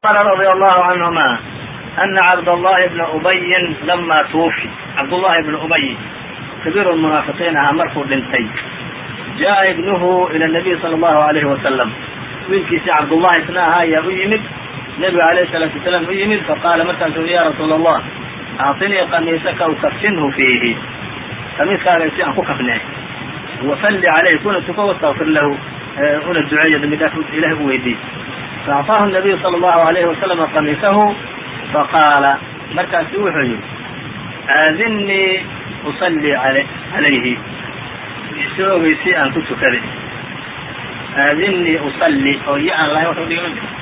قال رضي الله عنهما أن عبد الله بن أبي لما توفي عبد الله بن أبي كبير المنافقين مرفوع بنتي جاء ابنه إلى النبي صلى الله عليه وسلم ويلكيس عبد الله اسمها يا يمد النبي عليه الصلاة والسلام يمد فقال مثلا يا رسول الله أعطني قميصك وكفنه فيه قميصك على شيء كفنه وصلي عليه كن واستغفر له هنا الدعاء بمدافع إله ويدي فأعطاه النبي صلى الله عليه وسلم قميصه فقال مركز وحي آذني أصلي عليه سوى شيئا كنت كذب آذني أصلي أو يا الله وحده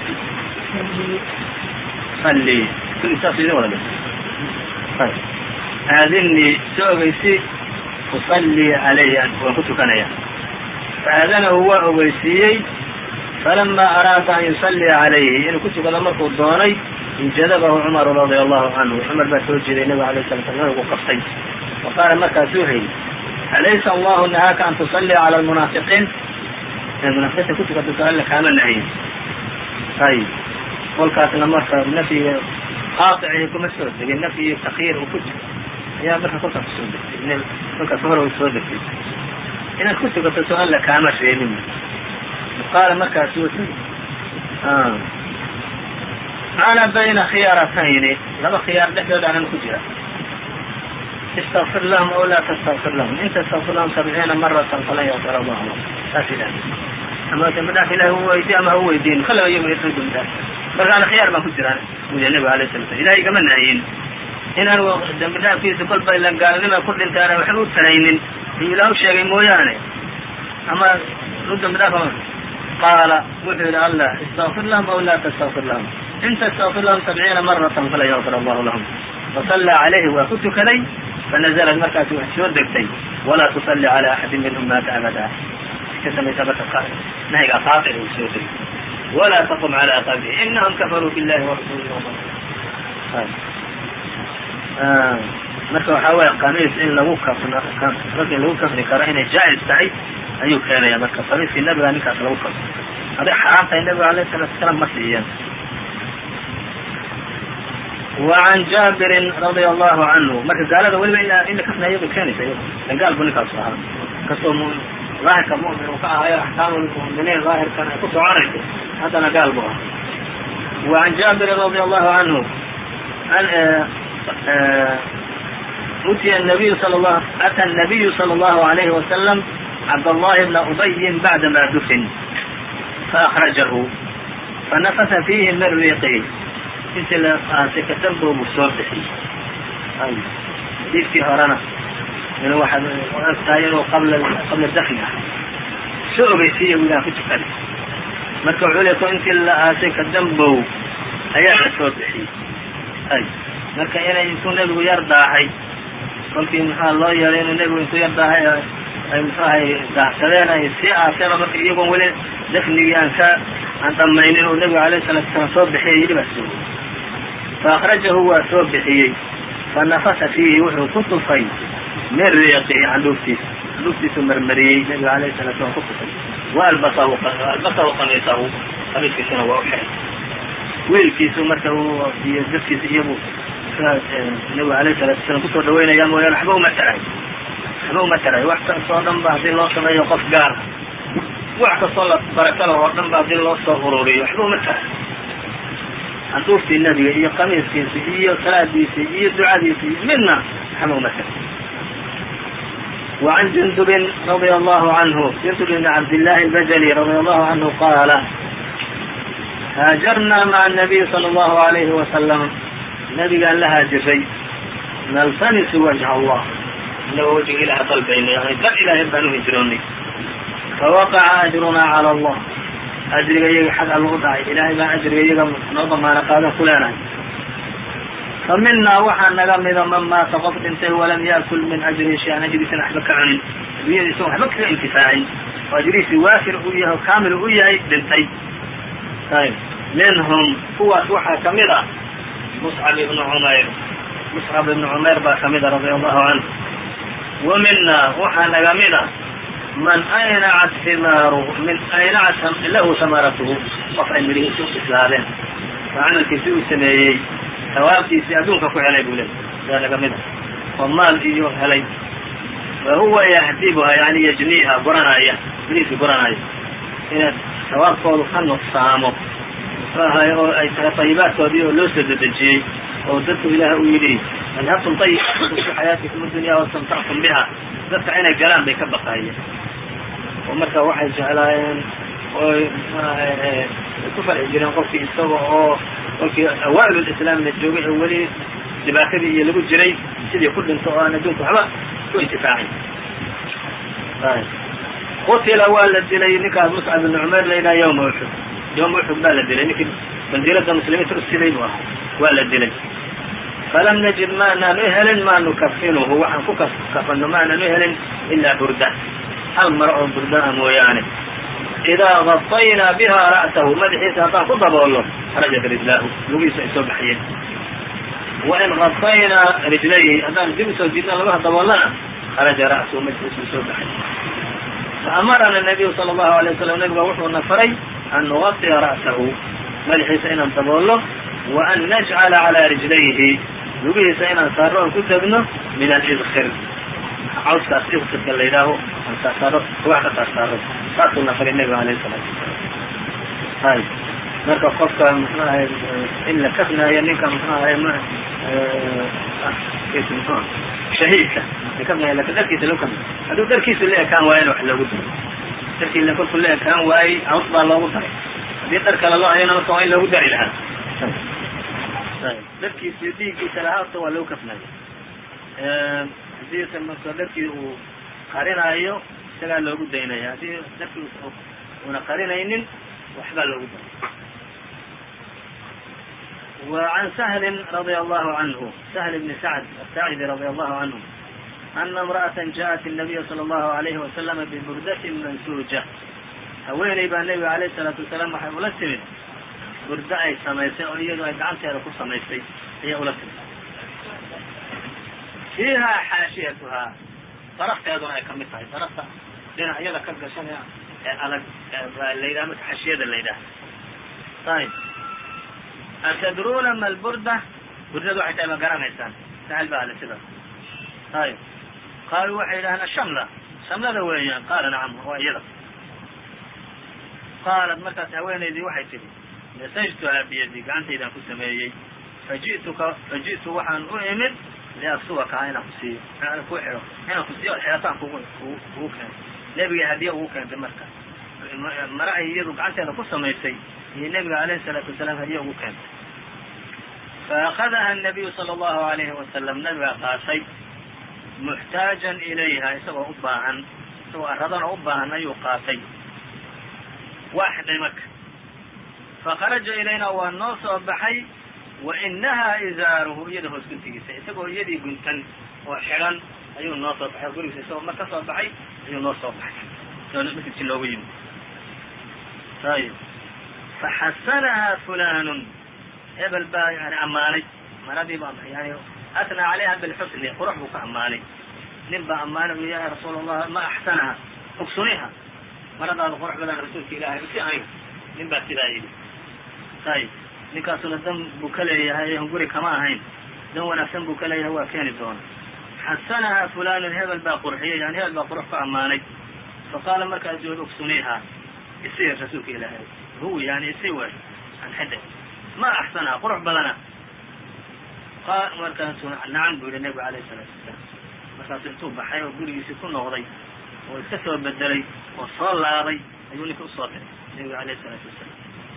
صلي كل تصلي ولا طيب آذني سوى شيء أصلي عليه وكنت كنيا فآذنه هو أبيسيي فلما أراد أن يصلي عليه إن كنت قد مرت الضاني انجذبه عمر رضي الله عنه عمر باتوجه للنبي عليه الصلاة والسلام وقفتين وقال مكة سوحي أليس الله نهاك أن تصلي على المنافقين المنافقين كنت قد تسأل لك عمل نعيم طيب والكات لمرت النفي قاطعه كما السود النفي تخير وكتب يا بركة كنت تصدق كنت صهر وتصدق إن كنت قد تسأل لك عمل شيء منه قال مكة سوحي أنا بين خيارتين لما خيار دحدود أنا نكجرة استغفر لهم أو لا تستغفر لهم إن تستغفر لهم 70 مرة فلن يغفر الله لهم تاسلا أما تمدع في له هو يدي أما هو يدين خلوا يوم يتردوا من ذلك بل أنا خيار ما كجرة من النبي عليه الصلاة والسلام إلهي كمان نعين إن أنا دمدع في سبل بيلان قال لما كل انت أنا وحبوت سنين يلاو شيء موياني أما رد مدافع قال وحي الله استغفر لهم أو لا تستغفر لهم إن تستغفر لهم 70 مرة فلا يغفر الله لهم فصلى عليه وكنت كلي فنزل المركة وحشودكتي ولا تصلي على أحد منهم مات أبدا كسم ثبت القائل نهي قاطع وسودي ولا تقم على قبره إنهم كفروا بالله ورسوله مركة وحاول قميص إن لو كفن كرهن جائز تعي أيو كان يا مركة قميص النبي عنك لو كفن هذا حرام النبي عليه الصلاة والسلام مسيحيا. وعن جابر رضي الله عنه مركز قال هذا ولا إنك كفنا يوم كانت قال بنك الصحابة كسم ظاهر كمؤمن وقع هي أحكام المؤمنين ظاهر كان كنت عارف هذا أنا قال بها. وعن جابر رضي الله عنه أن أتى النبي صلى الله عليه وسلم عبد الله بن أبي بعدما دفن فأخرجه فنفث فيه من ريقه مثل سكتنبه بالصرفي دي في هرانا من واحد وأفتاينه قبل الدخل سوء بيسيه ولا كتفل ما كعوليكو انت اللي سكتنبه أيها الصرفي marka inay intuu nebigu yar daahay kolkii maxaa loo yeelay inuu nebigu intuu yar daahay ay maxaahay daahsadeen ay sii aaseen marka iyagoon weli dafnigii aan dhamaynin oo nebigu alayhi salaatu wasalaam soo bixiyey yidhi baa soo faakhrajahu waa soo bixiyey fanafasa fiihi wuxuu ku tufay min riiqihi candhuuftiisu marmariyey nebigu alayhi salaatu wasalaam ku tufay waalbasahu qamiisahu qamiiskiisuna waa u xiray wiilkiisu marka iyo dadkiisa iyagu النبي عليه الصلاة والسلام كنت دوينا يا مولانا حبوا ما ترى واحد صادم بعد الله صلى يقف قار واحد صلى بركة الله وردم بعد الله صلى غروري حبوا ما ترى أنتوف في النبي هي قميص هي صلاة هي دعاء منا حبوا ما ترى. وعن جندب رضي الله عنه جندب بن عبد الله البجلي رضي الله عنه قال هاجرنا مع النبي صلى الله عليه وسلم النبي قال لها جفي نلتمس وجه الله إنه وجه إله طلبين يعني كم إله بنو هجروني فوقع أجرنا على الله أجر يجي حق الوضع إلهي ما أجر يجي نظم ما نقاله فلانا فمنا وحن نقام إذا مما سقطت انته ولم يأكل من أجر شيئا أجري سنحبك عني بيدي سنحبك انتفاعي وأجري سوافر أويه وكامل أويه بنتي طيب منهم قوة وحى كاملة مصعب بن عمير باكمد رضي الله عنه ومنا وحن جميلة من أينعت ثماره من أينعت له ثمرته وفعل مريه سوء إسلامه camalkiisi uu sameeyey sawaabkiisii adduunka ku helay buu leeyay yaa laga mid oo maal iyo helay wahuwa yahdibuha yani yajniha guranaya biriisi guranaya inaad sawaabkoodu ka nuqsaamo oo ay tahay tayibaadkoodii oo loo soo dedejiyey oo dadku ilaah uu yidhi adhabtum tayibaatikum fi xayaatikum addunya wastamtactum biha dadka inay galaan bay ka baqaayeen oo marka waxay jeclaayeen oy ku farxi jireen qofkii isaga oo kolkii awaa'ilulislaamna joogay oo weli dhibaatadii iyo lagu jiray sidii ku dhinto oo aan adduunka waxba ku intifaacin qutila waa la dilay ninkaas muscab ibn cumayr la yidhaha yawma uxud yawma uxud baa la dilay ninkii bandiirada muslimiinta u siday buu ahaa waa la dilay falam najid ma aanaan u helin ma nukafinuhu waxaan ku kafano ma aanan u helin ilaa burda hal maro oo burdaa mooyaane idaa gadaynaa biha ra'sahu madaxiisa haddaan ku daboolno kharajat rijlaahu lugihiisa ay soo baxiyeen wain gadaynaa rijlayhi haddaan dib usoo jiidna lugaha daboolnana kharaja ra'suhu madaxiisu soo baxay faamarana nabiyu sala allahu alay wasalam nabiga wuxuuna faray an nugaطiya ra'sahu madaxiisa inaan daboolno wa an najcala calaa rijlayhi lugihiisa inaan saaro oon ku degno min alidkir cawskaas idkirka la yidhaaho aan saarsaaro ruwax ka saarsaaro saasuu faray nabiga alayhi salaatu wasalaam hay marka qofka muxuu ahay in la kafnaayo ninka muxuu ahay shahiidka la kafnaayo lakin dharkiisa loo kafnayo hadduu dharkiisu la ekaan waayana wax loogu daray dharkii kolku la ekaan waayey caws baa loogu daray haddii dhar kale loo hayana marka waa in loogu dari lahaa dharkiisi dhiiggiisa lahaata waa lagu kafnaya hadii marka dharkii uu qarinaayo isagaa loogu daynaya haddii dharkii una qarinaynin waxbaa loogu daray وعن سهل رضي الله عنه سهل بن سعد الساعدي رضي الله عنه أن امرأة جاءت النبي صلى الله عليه وسلم ببردة منسوجة haweeney baa nebiga alayه الصلاaةu وaسلام waxay ula timid burdo ay samaysay oo iyadu ay gacanteeda ku samaysay ayay ula timid fiiha xaashiyatuhaa darafteeduna ay kamid tahay darafta dhinacyada ka gashanaya ee adag la yidhaha marka xashiyada la yidhaha ayb atadruuna ma lburda burdada waxay tahay ma garanaysaan sahal ba ale sidaas ayb qaaluu waxay yidhahaan ashamla shamlada weeyaan qaala nacam waa iyada qaalat markaas haweenaydii waxay tidhi nasajtuhaa biyadi gacantaydaan ku sameeyey faji'tu waxaan u imid liaksuwaka inaan ku siiyo inaan ku xidho inaan ku siiyo xidhataan kugu keento nebiga hadiya ugu keentay marka mara ay iyadu gacanteeda ku samaysay iyo nebiga alayhi الsalaatu wasalaam hadiya ugu keentay faakadaha الnabiyu sala allahu alayhi wasalam nabiga qaatay muxtaajan ilayha isagoo u baahan isagoo arradana u baahan ayuu qaatay waa xidhay marka fakharaja ilayna waa noo soo baxay wainahaa izaaruhu iyada hoos guntigiisa isagoo iyadii guntan oo xidhan ayuu noo soo baxay gurigiisa isagoo mar ka soo baxay ayuu noo soo baxay masjidkii loogu yimid ayb faxasanahaa fulanun hebel baa yani ammaanay maradii baa yani atnaa calayha bilxusni qurux buu ka ammaanay nin baa ammaanay u ya rasuul allah ma axsanaha ugsuniha maradaada qurux badan rasuulka ilaahay si aniga nin baa sidaa yidhi ayb ninkaasuna dan buu ka leeyahay hunguri kama ahayn dan wanaagsan buu ka leeyahay waa keeni doona xasanaha fulanun hebel baa qurxiyey yani hebel baa qurux ka ammaanay faqaala markaas jooga ugsuniha isi rasuulka ilaahay hu yani isi way an xidhay ma axsanaha qurux badana markaasuu nacam buu yihi nebigu alayh الsalaatu wasalaam markaasu intuu baxay oo gurigiisii ku noqday oo iska soo bedelay oo soo laabay ayuu ninka usoo diray nebiga alayh الsalaatu wasalaam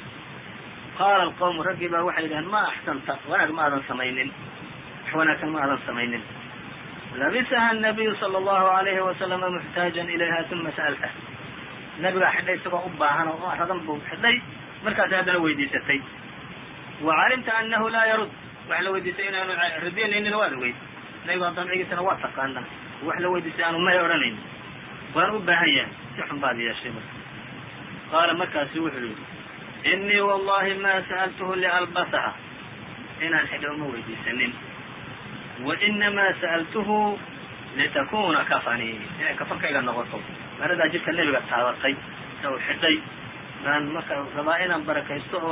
qaala alqawmu raggii baa waxay yidhaheen ma axsanta wanaag ma aadan samaynin wax wanaagsan ma aadan samaynin labisaha الnabiyu salى الlahu عalayhi wasalama muxtaajan ilayha uma sa'altah nabigaa xidhay isagoo u baahan oo aradan buu xidhay markaasi haddana weydiisatay wacalimta anahu laa yarud wax la weydiisay inaanu radinaynin waad ogeyd nabiga damcigiisana waa taqaana wax la weydiisay aanu may odhanayn waan u baahan yahay si xun baad yeeshay marka qaala markaasu wuxuu yihi inii wallahi ma sa'altuhu lialbasaha inaan xidho uma weydiisanin wainamaa sa'altuhu litakuna kafanii inay kafankayga noqoto maradaa jidka nebiga taabatay ee uu xidhay baan marka rabaa inaan barakaysto oo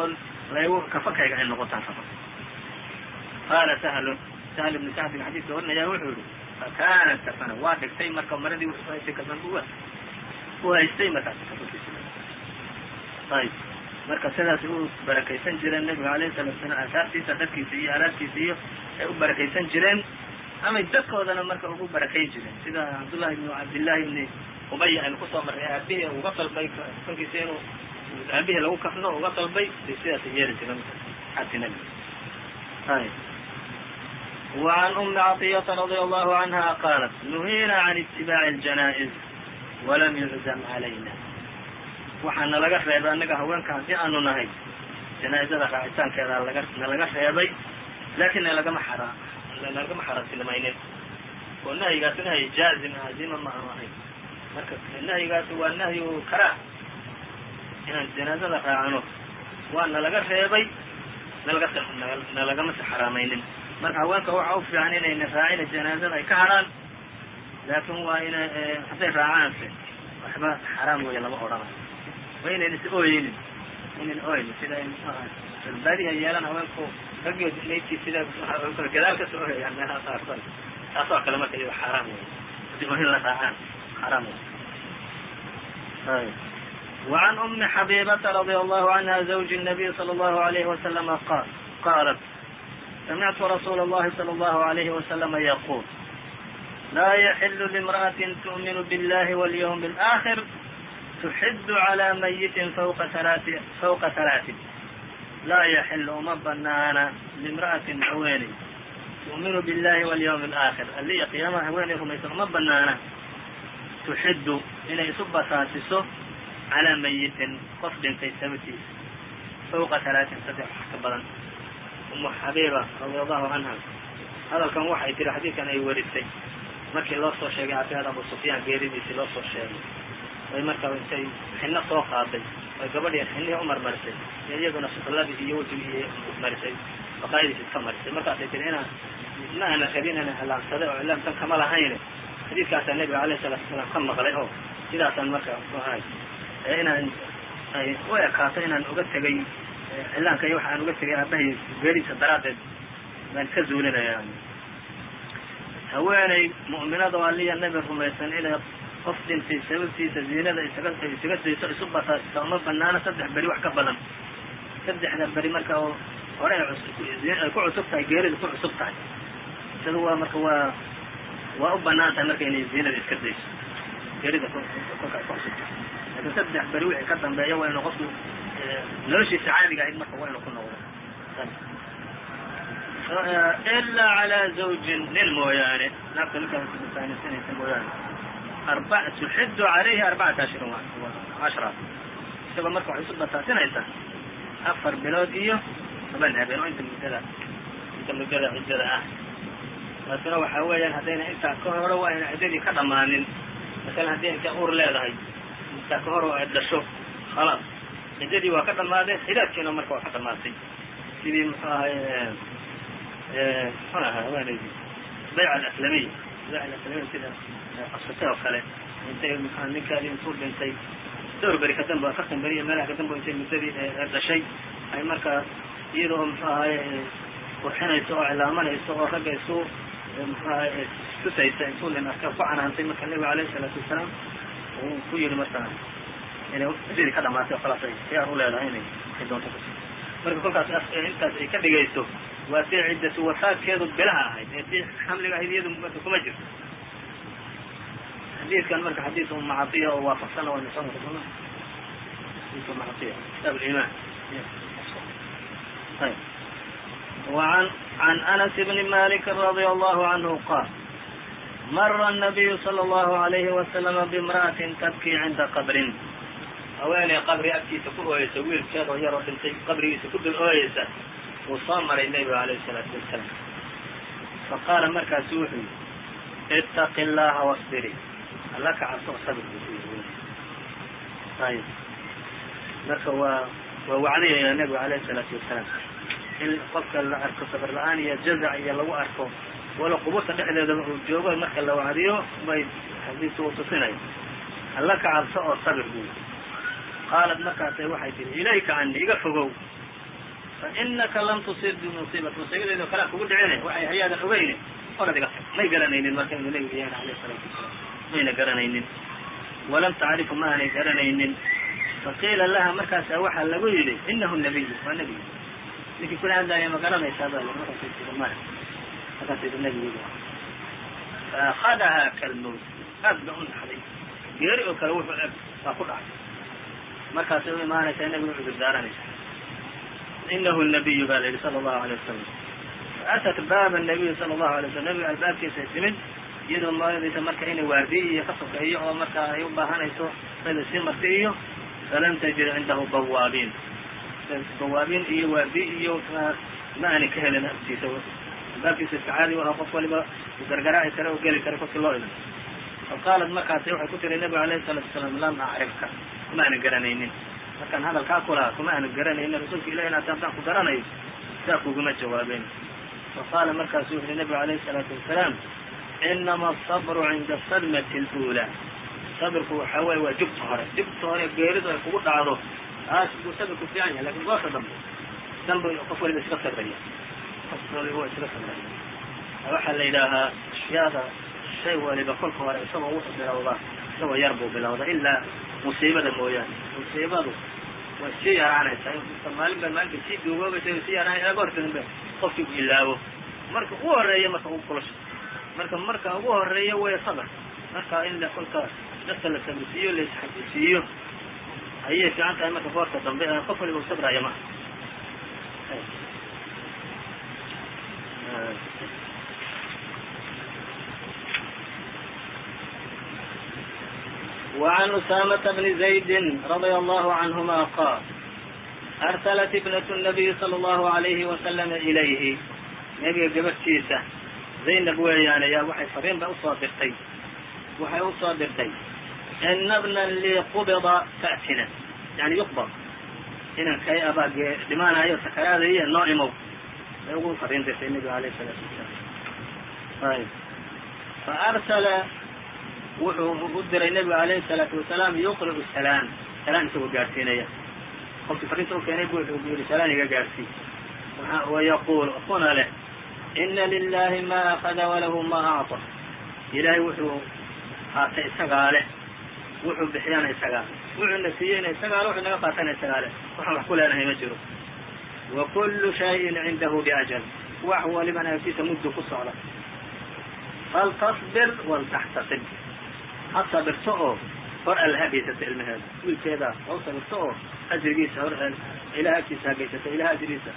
kafakayga ay noqotaan raba. qaala sahl ibnu sacdin xadiidka warinaya wuxuu yihi fakanat kafana waa dhigtay marka maradii wuxuu haystay kafan u haystay markaas kafankiisa. ayb marka sidaas u barakaysan jireen nabiga alayhi salatu wasalaam aasaartiisa dadkiisa iyo alaabtiisa iyo ay u barakaysan jireen amay dadkoodana marka ugu barakayn jireen sida cabdillahi ibni ubay aynu kusoo marray aabihii uga dalbay kafankiisa inuu aabihii lagu kafno uga dalbay bay sidaas yeeli jireen xaati nabiga. ayb وعن أم عطية رضي الله عنها قالت نهينا عن اتباع الجنائز ولم يعزم علينا. waxaana laga reebay annaga haweenka haddii aanu nahay janaazada raacitaankeeda nalaga reebay laakin lagama xaraantinimaynin oo nahyigaasi nahyi jaazim azima ma aanu ahayn. marka nahyigaasi waa nahyu karah inaan janaazada raacano waa nalaga reebay nalagama xaraamaynin. marka haweenka waxa u fiican inayna raacina janaazada ay ka hadhaan laakin waa ina hadday raacaanse waxba xaraam weya lama odhanayo. waa inayna is ooyeynin sida baadiha yeelan haweenku raggood maydkii sida gadaal ka soo ooyayaan meelaha qaarkood taas oo kale marka iyado xaaraam wey hadii oohin la raacaan xaraam wey. وعن أم حبيبة رضي الله عنها زوج النبي صلى الله عليه وسلم قالت سمعت رسول الله صلى الله عليه وسلم يقول لا يحل لامرأة تؤمن بالله واليوم الآخر تحد على ميت فوق ثلاث لا يحل uma banaana لامرأة haweeney تؤمن بالله واليوم الآخر alli قيaamaha haweeney rumaysan uma banaana تحد inay isu basaasiso calىa mayitin qof dhintay sababtiisa fوqa ثaلaaثin saddex wax ka badan. umu xabiiba radi allahu canha hadalkan waxay tiri xadiidkan ay warisay markii loo soo sheegay cabdihaad abu sufyaan geeridiisii loo soo sheegay way markaa intay xinno soo qaaday oy gabadhii xinihii u marmarisay iyo iyaduna shuqladii iyo wejigii marisay baqaayadiis iska marisay markaasay tiri inaan ma ana rabin inaan halaamsaday oo ilaamtan kama lahayne xadiidkaasaa nabiga alayhi salatu wasalaam ka maqlay oo sidaasaan marka ahay inaan ay u ekaato inaan uga tegay cilaanka iyo waxa aan uga tegay aabahay geeridiisa daraaddeed baan ka zuulinaya. haweeney mu'minada oo alliya nabi rumaysan inay qof dhintay sababtiisa ziinada isaga dayso isu basaasisa uma banaana 3 beri wax ka badan. 3 beri marka oo hore ay ku cusub tahay geerida ku cusub tahay sida waa marka waa u banaantahay marka inay ziinada iska dayso geerida ku cusub tahay. laakin 3 beri wixii ka dambeeya waa inuu qofku noloshiisa caadiga ahayd marka waa inuu ku noqdo إلا على زوج nin mooyaane naagta ninkaansanaysa mooyaane تحد عليه 14 10 isagoo marka waxay isu basaasinaysaa 4 bilood iyo 7 habeen oo inta muddada ciddada ah. taasina waxaa weeyaan haddayna intaa ka hore waa ayna ciddadii ka dhammaanin. masalan haddii inta uur leedahay intaa ka hore oo ay dhasho khalaas ciddadii waa ka dhammaadeen xidaadkiina marka waa ka dhammaatay sidii muxuu ahay haweeneydii bayc alaslamiya sida asfate oo kale intay ninkaadii intuu dhintay dhowr beri ka danba 40 beri iyo meelaha ka danba intay muddadii dhashay ay markaa iyadoo muxuu ahay qurxinayso oo cilaamanayso oo ragga isu muxuu ahay tusaysa intuu nin arka ku canaantay marka nabiga alayhi salaatu wasalaam uu ku yidhi markaa inay ciddadii ka dhamaatay oo khalaas ay khiyaar u leedahay inay doonto marka kolkaas intaas ay ka dhigayso waa si ciddatu wafaadkeedu bilaha ahayd ee si xamliga ahayd iyadu marka kuma jirto. xadiidkan marka xadiid Ummu Catiya oo waafaqsan waa nisaan rasuulullah xadiid Ummu Catiya kitaab al-iimaan. طيب عن أنس بن مالك رضي الله عنه قال مر النبي صلى الله عليه وسلم بامرأة تبكي عند قبر haweeney qabri agtiisa ku ooyeysa wiilkeeda oo yaroo dhintay qabrigiisa ku dul ooyeysa uu soo maray nebiga alayhi salaatu wasalaam faqaala markaasu wuxuu yidhi ittaqi llaha wasbiri alla ka cabso sabir ayb marka waa wacdiyaya nebiga alayhi salaatu wasalaam in qofka la arko sabir la-aan iyo jazac iyo lagu arko wala qubuurta dhexdeedaba uu joogo marka la wacdiyo bay xadiisu u tusinaya alla ka cabso oo sabir buu qaalat markaasay waxay tihi ilayka cani iga fogow fainaka lam tusib bimusiibat musiibadeedo kalea kugu dhicine waxay hayaadan ogeyne orad iga tag may garanaynin marka inuu nebiga yahay alayh الsalatu wasalaam mayna garanaynin walam tacrifu ma aanay garanaynin faqiila laha markaasa waxaa lagu yidhi inahu nabiy waa nebiga ninkii kula hadlaaya ma garanaysaa baa li markaasay tii maya markaasay tii nebigiiba faakadaha kalmowt aad ba u naxday geeri oo kale wuxuu eg baa ku dhacay markaasay u imaanaysaa nebiga u cudurdaaranaysa inahu nabiyu baa la yidhi sala allahu alay wasalam faatat baaba nabiyi sala allahu alay wasalam nebiga albaabkiisay timid iyadoo moodaysa marka inay waardiye iyo ka sokeeyo oo marka ay u baahanayso sada sii marti iyo falam tajid cindahu bawaabiin bawaabiin iyo waardiye iyo ma aanay ka helin agtiisa albaabkiisa iska caadi u ahaa qof waliba gargaraaci kara oo geli kara kolkii loo idin faqaalat markaasi waxay ku tiri nebiga alayhi salatu wasalaam lam acrifka kuma aanan garanaynin markaan hadalkaa kulahaa kuma aanan garanaynin rasuulka ilahi inaad haddaan ku garanayo saa kuguma jawaabeen faqaala markaasu wuxu uhi nebigu alayhi salaatu wasalaam inama asabru cinda asadmati اluulaa sabirku waxaa weye waa jubta hore geeridu ay kugu dhacdo taas buu sabirku fiican yahay lakin goosha dambe qof waliba iska sabraya qof waliba waa iska sabraya waxaa la yidhaahaa ashyaada shay waliba kolka hore isagoo wuxuu bilowdaa isagoo yar buu bilowda ilaa musiibada mooyaane musiibadu way sii yaraanaysaa maalin ba maalinka sii duugoobaysa way sii yaraanaysa goorta dambe qofkii u ilaabo marka ugu horeeya marka ugu kulasho marka ugu horeeya way sabr marka in kolka dadka la sabrisiiyo la isxabisiiyo ayay fiican tahay marka goorta dambe qof waliba u sabraya maha وعن أسامة بن زيد رضي الله عنهما قال أرسلت ابنة النبي صلى الله عليه وسلم إليه نبي gabadhtiisa زaynب weeyaan ayaa waxay fariin ba usoo dirtay إن ابنا lii qubضa فأtina yani yuqbض inankay abaa dhimaanayo sakaraadaiyo noo imow bay ugu fariin dirtay nebiga alayه الصلاaةu وaسلام فأrsla wuxuu u diray nebigu alayhi الsalaatu wasalaam yuqri'u salaan isagoo gaadhsiinaya qofkii fariinta u keenay bu wuxuu yihi salaan iga gaadhsii wayaquul kuna leh ina lilahi ma akada walahu ma acطa ilaahay wuxuu qaatay isagaa leh wuxuu bixiyana isagaa wuxuuna siiyeyna isagaa le wuxuu naga qaatana isagaa leh waxaan wax ku leenahay ma jiro wakulu shayin cindahu biajal wax walibana agtiisa muddu ku socda faltasbir waltaxtasib ha sabirto oo hor alla ha geysato ilmaheeda wiilkeeda ha u sabirto oo ajrigiisa ilaah agtiisa ha geysato ilah ajrigiisa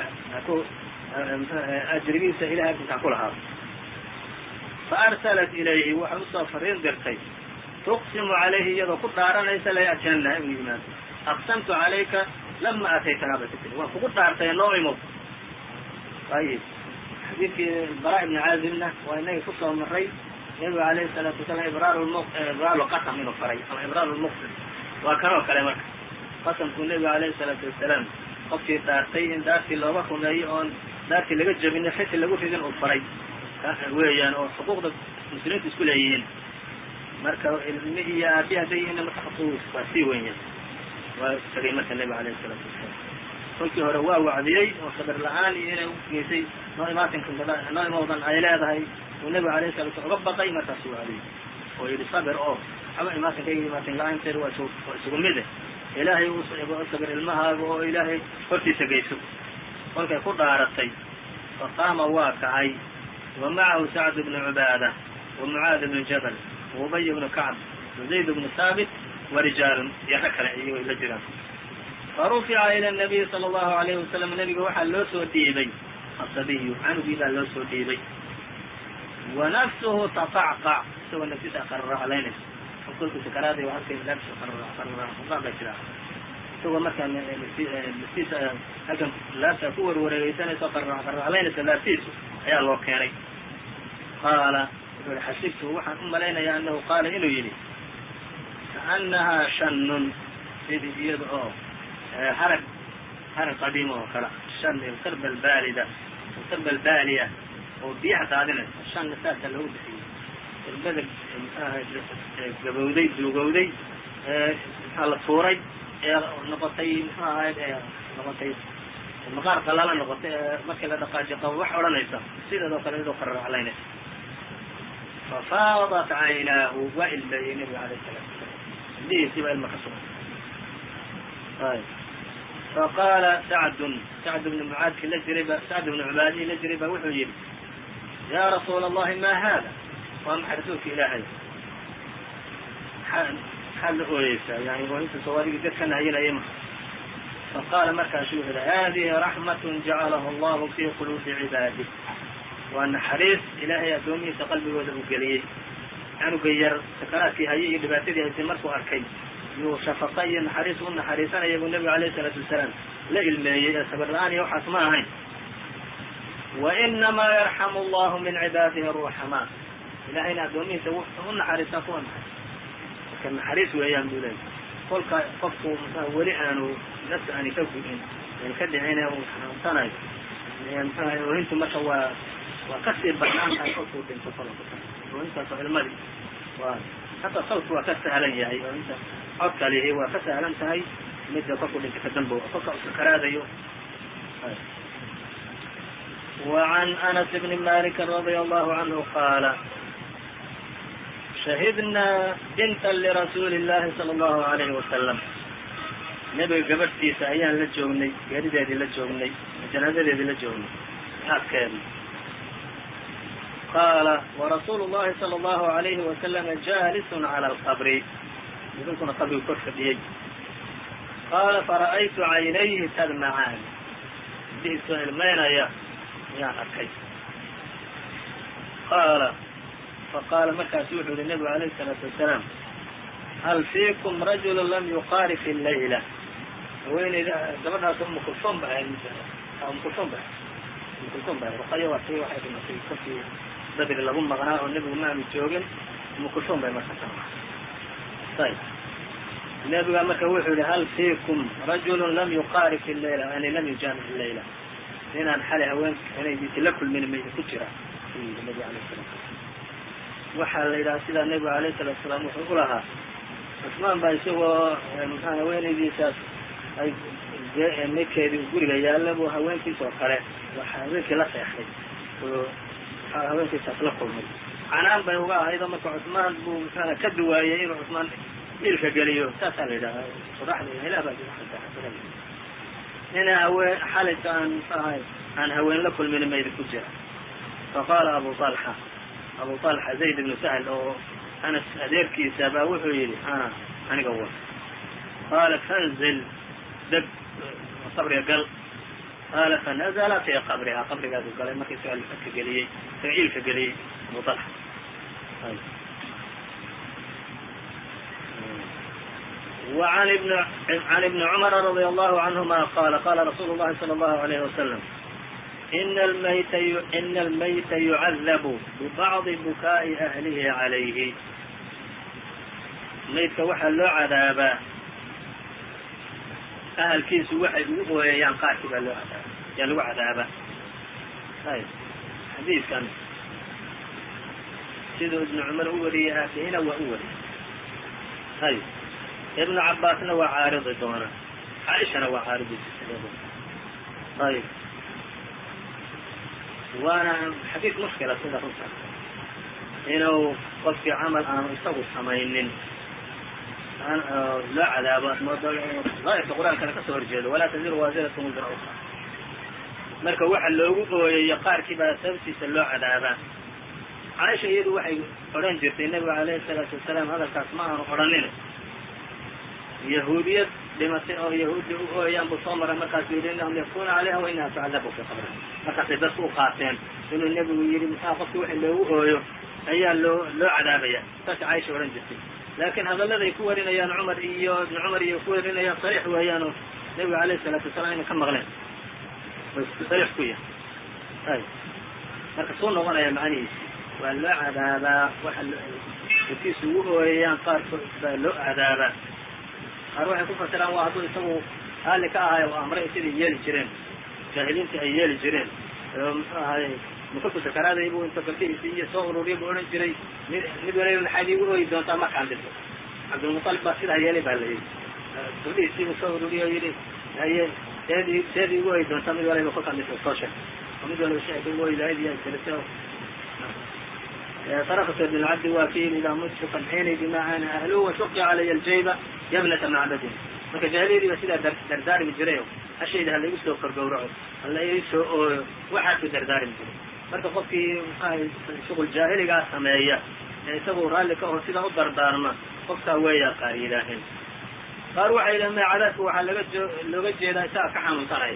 ajrigiisa ilaah agtiisa ha ku lahaado faarsalat ilayhi waxay usoo fariin dirtay tuqsimu calayhi iyadoo ku dhaaranaysa laya'tiyanna inuu yimaado aqsamtu calayka lama ataytanaa bay ku tiri waan kugu dhaartay noo imow ayib xadiidkii bara ibni caazimna waa inagii kusoo maray nebiga alayhi الsalaatu wasalaam ibraaru qasam inuu faray ama ibraaru lmuqsim waa kanoo kale marka qasamkuu nebiga alayhi الsalaatu wasalaam qofkii dhaartay in dhaartii looga rumeeyo oon dhaartii laga jabin xisi lagu ridin uu faray weeyaan oo xuquuqda muslimiinta isku leeyihiin marka ilmi iyo aabi hadday yihiinna marka xuquuq waa sii weyn yahay waa tagay marka nebiga alayhi الsalaatu wasalaam kolkii hore waa wacdiyey oo sabir la-aan iyo inay ugeysay noo imowdan ay leedahay uu nebigu alayh salatu uga baqay markaasuu wacdiyey oo yidhi sabir oo haba imaatinkaga imaatin la-aanteeda waa isugu mide ilaahay u sabir ilmahaaga oo ilaahay hortiisa geyso kolkay ku dhaaratay faqaama waa kacay wa macahu sacd bnu cubaada wa mucaad bnu jabal wa ubay bnu kacb wa zayd bnu haabit wa rijaalun iyo rag kale iyo la jiraan farufica ilى الnabiyi salى الlahu عalayhi wasalam nebiga waxaa loo soo dhiibay asabiyu canugii baa loo soo dhiibay wa nafsuhu taqacqac isagoo naftiisa qararaclaynaysa kolkii sakaraadii waa halkay qararacbay jiraa isagoo markaa naftiisa halkan laabtaa ku warwareegeysanaysa qararaclaynaysa laabtiisu ayaa loo keenay qaala wuxuu yihi xasibtu waxaan u malaynayaa anahu qaala inuu yidhi kaأnahaa shanun sidii iyada oo harag qadiim oo kale sarba albaaliya oo biyaha daadinaysa shanna saasaa loogu bixiyey sarbada gabowday duugowday maxaa la tuuray ee noqotay muxuu ahayd noqotay maqaar qalala noqotay markii la dhaqaajiyo qabo wax odhanaysa sideedoo kale iyadoo qararaclaynaysa fafaadat caynaahu waa ilmeeyey nebiga alayh الsalatu wasalaam indhihiisii baa ilma ka sugay faqaala sacd bnu mucaadki la jiray sacd bnu cubaadihi la jiray ba wuxuu yihi ya rasuula allahi ma hada waa maxay rasuulka ilaahay maxaad la ooyeysaa yani ooyinta sooaaligii dadka nahyanayay ma faqaala markaasu wuxu yihi hadihi raxmat jacalaha allahu fi quluubi cibaadih waa naxariis ilaahay addoomihiisa qalbigooda uu geliyey canuga yar sakaraadkii haye iyo dhibaatadii haysay markuu arkay yuu shafaqa iyo naxariis u naxariisanaya buu nebigu alayh الsalaatu wasalaam la ilmeeyey ee sabir la-aan iyo waxaas ma ahayn wainamaa yarxamu allahu min cibaadihi aruxamaa ilahayna addoomihiisa wuxuu u naxariistaa kuwa marka naxariis weeyaan buu leeyay kolka qofku weli aanu nafta aani ka gudin an ka dhicin uu xanuunsanayo oohintu marka waa kasii badnaan tahay kolkuu dhinto oohintaasoo cilmadii waa hataa sawtku waa ka sahlan yahay oohinta codka lihi waa ka sahlan tahay midda kolkuu dhinto ka dambo kolka u sakaraadayo. وعن أنس بن مالك رضي الله عنه قال شهدنا بنتا لرسول الله صلى الله عليه وسلم nebiga gabadhtiisa ayaan la joognay geerideedii la joognay janaazadeedii la joognay xaaskeedi qaala warasuulu الlahi salى الlahu عalayhi wasalam jaalisun calى اlqabri idinkuna qabrigu kor fadhiyey qaala fara'aytu caynayhi tadmacaan indhihiisoo ilmaynaya ayaan arkay faqaala markaasu wuxuu yihi nebigu alayh الsalaatu wasalaam hal fiikum rajulu lam yuqaari fi layla haweeneyda gabadhaas umukulfoon ba ahayd umukulfoon ba ruqayo waa tii waxay dhimatay kolkii badri lagu maqnaa oo nebigu ma aanu joogin umukulfoon bay marka ayb nebiga marka wuxuu yihi hal fiikum rajulu lam yuqaari fi layla yani lam yujaamic layla inaan xalay haweenaydiisi la kulmin mayda ku jira nebiga alayh salatu waxaa la yidhaha sidaa nebiga alayh salatu salaam wuxuu u lahaa cusmaan baa isagoo maxaa haweenaydiisaas ay midkeedii guriga yaalla buu haweenkiisa oo kale waxa haweenkii la seexday oo haweenkiisaas la kulmay canaan bay uga ahaydoo marka cusmaan buu maxaa ka duwaayey inuu cusmaan ilka geliyo saasaa la yidhaha qodaxda ilaah baa ina haween xalayta aan haween la kulmin mayda ku jira faqaala abu طalxa zayd ibnu sahl oo anas adeerkiisa baa wuxuu yidhi aniga wa qaala fanzil deg qabriga gal qaala fanazla fi qabrihaa qabrigaasuu galay markii isaga ilka geliyey abu طalxa وعن ابن عمر رضي الله عنهما قال قال رسول الله صلى الله عليه وسلم إن الميت يعذب ببعض بكاء أهله عليه maydka waxaa loo cadaabaa ahalkiisu waxay ugu ooyayaan qaarkii baa loo cadaaba yaa lagu cadaabaa xadiidkan siduu ibnu cumar u wariyey aabihina waa u wariyey ibnu cabaasna waa caaridi doona caaishana waa caaridaysa ayb waana xadiid mushkila sida runta inuu qofkii camal aanu isagu samaynin loo cadaabo daahirka qur-aankana kasoo horjeedo walaa taziru waasiratun wisra ukra marka waxa loogu ooyayo qaarkii baa sababtiisa loo cadaabaa caaisha iyadu waxay odhan jirtay nebiga alayhi الsalaatu wasalaam hadalkaas ma aanu odhanin yahuudiyad dhimatay oo yahuudi u ooyaan buu soo maray markaasuu yidhi innahum yakfuna calayha wa inaha tucadabu fi qabriha markaasay dadku u qaateen inuu nebigu yidhi maxaa qofki wixii loogu ooyo ayaa loo cadaabaya saas caaisha odhan jirtay laakiin hadalladay ku warinayaan cumar iyo ibnu cumar iyo ku warinayaan sariix weeyaan oo nebiga alayh الsalaatu wasalaam inay ka maqleen way sariix ku yahay marka suu noqonaya macnihiisi waa loo cadaabaa waxa dadkiisu ugu ooyayaan qaarkood baa loo cadaabaa qaar waxay ku fasiraan waa hadduu isagu haali ka ahay oo amray sidai yeeli jireen jaahiliintii ay yeeli jireen muxuu ahaye makolku sakaraadaya buu inta gabdhihiisi iyo soo ururiya buu odhan jiray mid waliba maxaad iigu ooyi doontaa markaan dhinto cabdulmuطalib baa sidaa yeelay baa la yidhi gabdhihiisii buu soo ururiya o yidhi haye seedii ugu oyi doontaa mid waliba kolkaa mid soo sheeg oo mid waliba sheeka ugu oyi lahayd iyo selito طرفة بن العبد واكيل إذا مت فالحيني بما أنا أهله وشق علي الجيب يبنة معبد marka jahiliyadii sidaa dardaarmi jiray hashayda hala igu soo korgowraco hala isoo waxaa ku dardaarmi jiray marka qofkii shuqul jaahiligaa sameeya ee isagoo raalli ka oo sidaa u dardaarma qofkaa weeyaa qaar yidhaaheen qaar waxay yidhahen cadaabka waxaa looga jeedaa isaga ka xanuunsanaya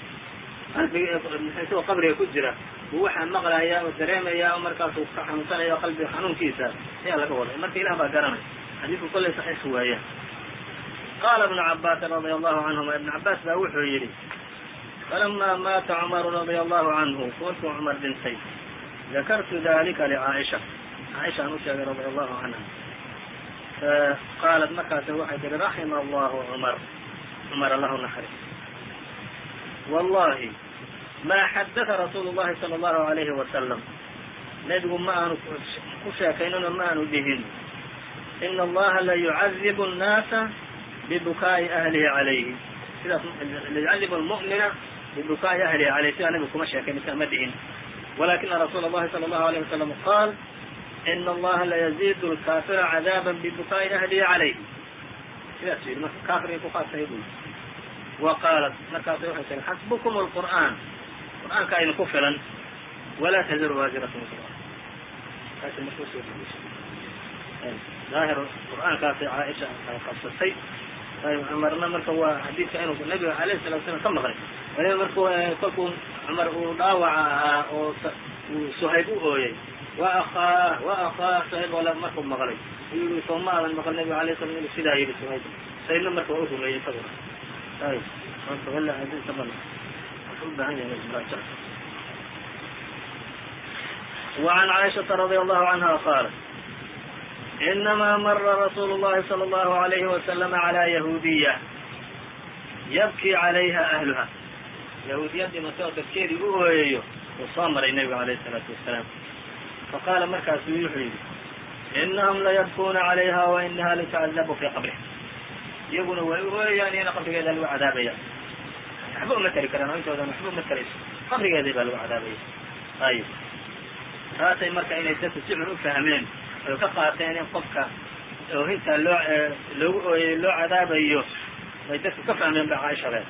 isagoo qabriga ku jira buu waxaa maqlayaa oo dareemayaa oo markaasuu ka xanuunsanaya o qalbiga xanuunkiisa ayaa laga waday marka ilah baa garanay xadiidku kollay saxiix weeyaan qaala ibnu cabaasin radia allahu canhuma ibn cabaas baa wuxuu yidhi falama maata cumaru radia allahu canhu kolkuu cumar dhintay dakartu dalika licaaisha caaishaan u sheegay radia allahu canha qaalat markaas waxay tihi raxima allahu cumar allahu naxariis wallahi ma xadata rasuulu llahi sala allahu alayhi wasalam nebigu ma aanu ku sheekayninoo ma aanu dhihin ina allaha la yucadibu nnaasa bibukaa'i ahlihi calayhi sidaas layucadibu almu'mina bibukaa'i ahlihi calayhi sidaa nebigu kuma sheekayn sia ma dhihin walakina rasuula allahi sala allahu alayh wasalam qaal ina allaha layaziidu alkaafira cadaaban bibukaa'i ahlihi calayhi sidaas yidhi marka kaafirkay ku khaasay buu wa qaalat markaasay waxay tiri xasbukum alqur'aan qur'aanka idinku filan walaa taziru waasiratun wisra taasi marka usoo degeyso daahir qur'aankaasay caaisha ay qabsatay cumarna marka waa xadiidka inuu nabiga alayhi salatu wasalaam ka maqlay waliba marku kolkuu cumar uu dhaawaca ahaa oo suhayb u ooyey wa akhaa suhayb wala markuu maqlay ayuu yihi soo ma aadan maqal nabiga alayh salam inuu sidaa yidhi suhayb suhaybna marka waa u rumeeyey isaguna marka wala xadiidka bana wuxuu u baahan yahay muraajac وعن عائشة رضي الله عنها قالت إنما مر رسول الله صلى الله عليه وسلم على يهودية يبكي عليها أهلها يهوديadii masoo dadkeedii u ooyayo uu soo maray nebiga عalayه الصلاaةu وaسلام faqاala markaasu wuxuu yidhi إنahم layabkuna عalayha وإnaha latacdabu fي qabriha iyaguna way u ooyayaan iyana qabrigeeda lagu cadaabaya waxba uma tari karaan oo intoodan waxba uma tarayso qabrigeedii baa lagu cadaabaya ayb taasay marka inay dadku si xun u fahmeen oy ka qaateen in qofka oohintaa loogu ooyay loo cadaabayo ay dadku ka fahmeen ba caaisha leed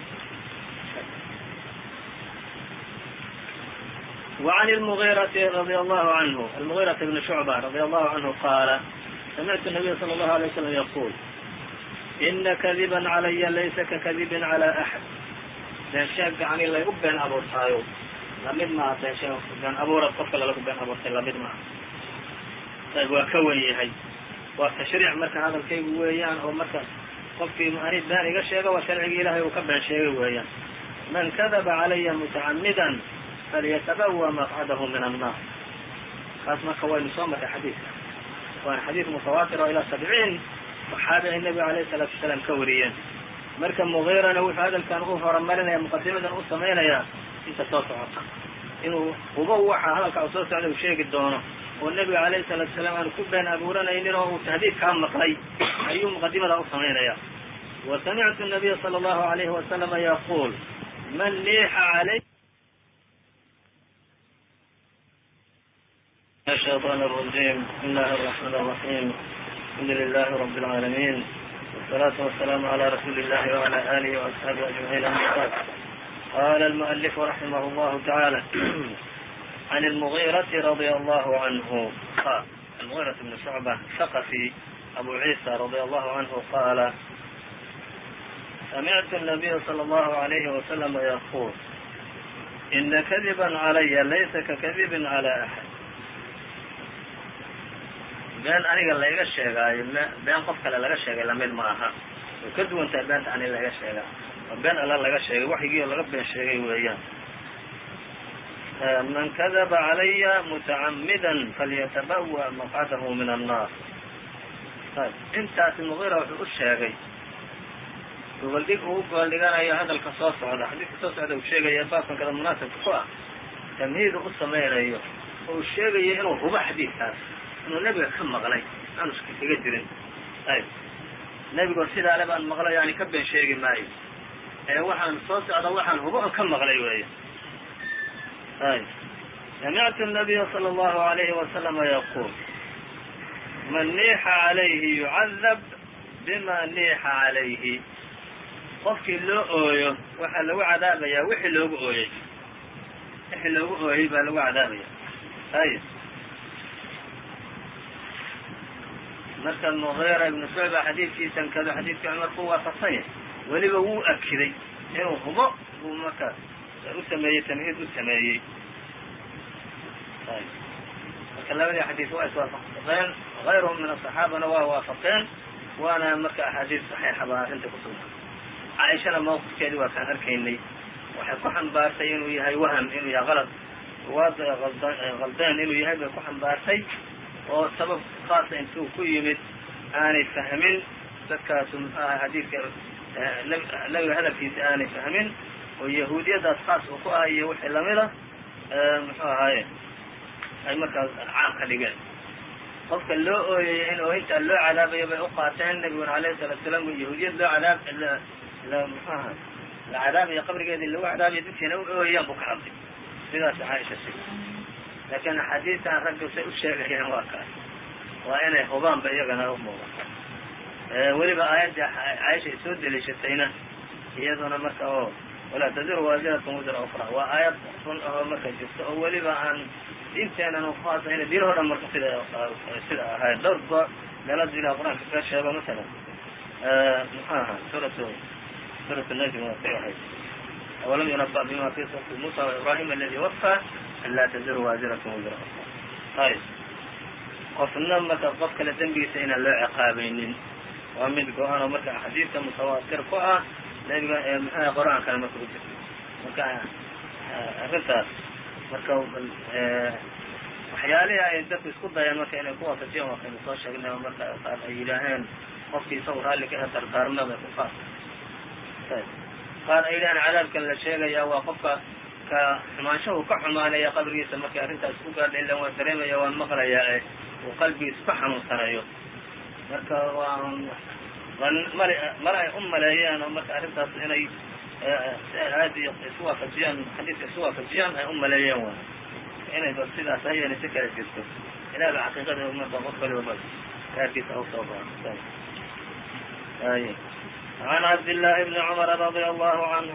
وعن المغيرة رضي الله عنه المغيرة بن شعبة رضي الله عنه قال سمعت النبي صلى الله عليه وسلم يقول إن كذبا علي ليس ككذب على أحد been sheeg yani lay u been abuurtaayo lamid maaha been sheeg been abuurad qofka lalagu been abuurtay lamid maaha ayb waa ka wen yahay waa tashriic marka hadalkaygu weeyaan oo marka qofkii ani been iga sheega waa sharcigii ilahay uu ka been sheegay weeyaan man kadaba calaya mutacamidan falyatabawa maqcadahu min annar kaas marka waynu soo marray xadiidka waana xadiid mutawaatir oo ilaa 70 صxaabi ay nebiga alayh الsalaatu wasalaam ka wariyeen marka mugiirana wuxuu hadalkan u horumarinaya muqadimadan u samaynayaa inta soo socota inuu hubo waxa hadalka u soo socda uu sheegi doono oo nebiga alayh الsalaatu wasalaam aanu ku been abuuranaynin oo uu tahdiid kaa maqlay ayuu muqadimada u samaynaya وsamictu النabiya salى الlahu عalayhi wasalama yaqul man liixa عalay الشhayطaan الرaجيم بسم الله الرحمن الرحيم الحمdu لله رب العاalمين والصلاة والسلام على رسول الله وعلى آله وأصحابه أجمعين أما بعد قال المؤلف رحمه الله تعالى عن المغيرة رضي الله عنه قال المغيرة بن شعبة ثقفي أبو عيسى رضي الله عنه قال سمعت النبي صلى الله عليه وسلم يقول إن كذبا علي ليس ككذب على أحد been aniga layga sheegaayo been qof kale laga sheegay lamid ma aha way ka duwan tahay beenta aniga laga sheega waa been alla laga sheegay waxyigii oo laga been sheegay weeyaan man kadaba calaya mutacamidan falyatabawa maqcadahu min annar intaasi mugiira wuxuu u sheegay goboldhig uu goboldhiganayo hadalka soo socda xadiidka soo socda uu sheegaya baabkan kada munaasibka ku ah tamhiidu u samaynayo oo uu sheegayo inuu hubo xadiidkaas inuu nebiga ka maqlay aanu kaga jirin ayb nebigoo sidaale baan maqlay yani ka been sheegi maayo waxaan soo socda waxaan hubo an ka maqlay weeye. samictu النabiya slى الlahu عalayhi waslama yaqul man niixa عalayhi yucadab bima niixa عalayhi. qofkii loo ooyo waxaa lagu cadaabayaa wixii loogu ooyey. wixii loogu ooyey baa lagu cadaabaya. marka muغيra ibnu shucba xadiidkiisan kado xadiidkii cumar ku waafaqsan yahay, weliba wuu akiday inuu hubo buu marka u sameeyey tamhiid u sameeyey. marka labadii xadiid waa iswaafaqeen, غayruhum min aصaxaabana waa waafaqeen, waana marka axaadiis صaxiixa baa arrinta kusugan. caaishana mawqifkeedii waa kaan arkaynay, waxay ku xambaartay inuu yahay wahm, inuu yahay qalad, qaldeen inuu yahay bay ku xambaartay, oo sabab khaasa intuu ku yimid aanay fahmin dadkaasu xadiidka nabiga hadalkiisa aanay fahmin, oo yahuudiyadaas khaas uu ku ahay iyo wixii lamida muxuu ahaaye ay markaas caam ka dhigeen. qofka loo ooyaya in ooyintaa loo cadaabayo bay u qaateen nabiguna alayhi salatu salaam yahuudiyad muxuu aha la cadaabayo, qabrigeedii lagu cadaabayo dadkiina u ooyayaan buu ka hadlay. sidaas caaisha laakiin axaadiistan ragga say u sheegayaan waa kaas, waa inay hubaanba iyagana u muuqata. weliba aayaddii caaisha ay soo deliishatayna iyaduna marka oo walaa tadiru waasiratun wisra ukra, waa aayad run ahoo marka jirta oo weliba aan diinteenan ukhaasayn diinahoo dhan marka sida ahayd. dhowr goor meelada ilaha qur-aanka kaga sheego masalan muxuu ahaa suuratu najm waa kay ahayd awalam yunaba bima fi suxfi musa waibrahim aladi wafa an laa taziru waasiratun wisra ukra. qofna marka qof kale dembigiisa inaan loo ciqaabaynin waa mid go-aan oo marka xadiidka mutawaatir ku ah nabiga mxua qur-aankana marka u jirta. marka arrintaas marka waxyaalihii ay dadku isku dayaan marka inay ku waafajiyaan waa kaynu soo sheegnay, oo marka qaar ay yidhaaheen qofkii isagu raalli ka dardaarmada ku faas, qaar ay yidhaaheen cadaabkan la sheegaya waa qofka ka xumaanshahu ka xumaanaya qabrigiisa markay arrintaas ku gaadha ilan waa dareemaya waa maqlayaa uu qalbigiisa ku xanuunsanayo. marka waa mala ay u maleeyaan oo marka arrintaas inay aad isu waafajiyaan xadiidka isu waafajiyaan ay u maleeyeen waa inay ba sidaas ayana si kala jirto. ilaah ba xaqiiqada marka qof kaliba ba kaarkiisa usoo baa. عن عبد الله بن عمر رضي الله عنه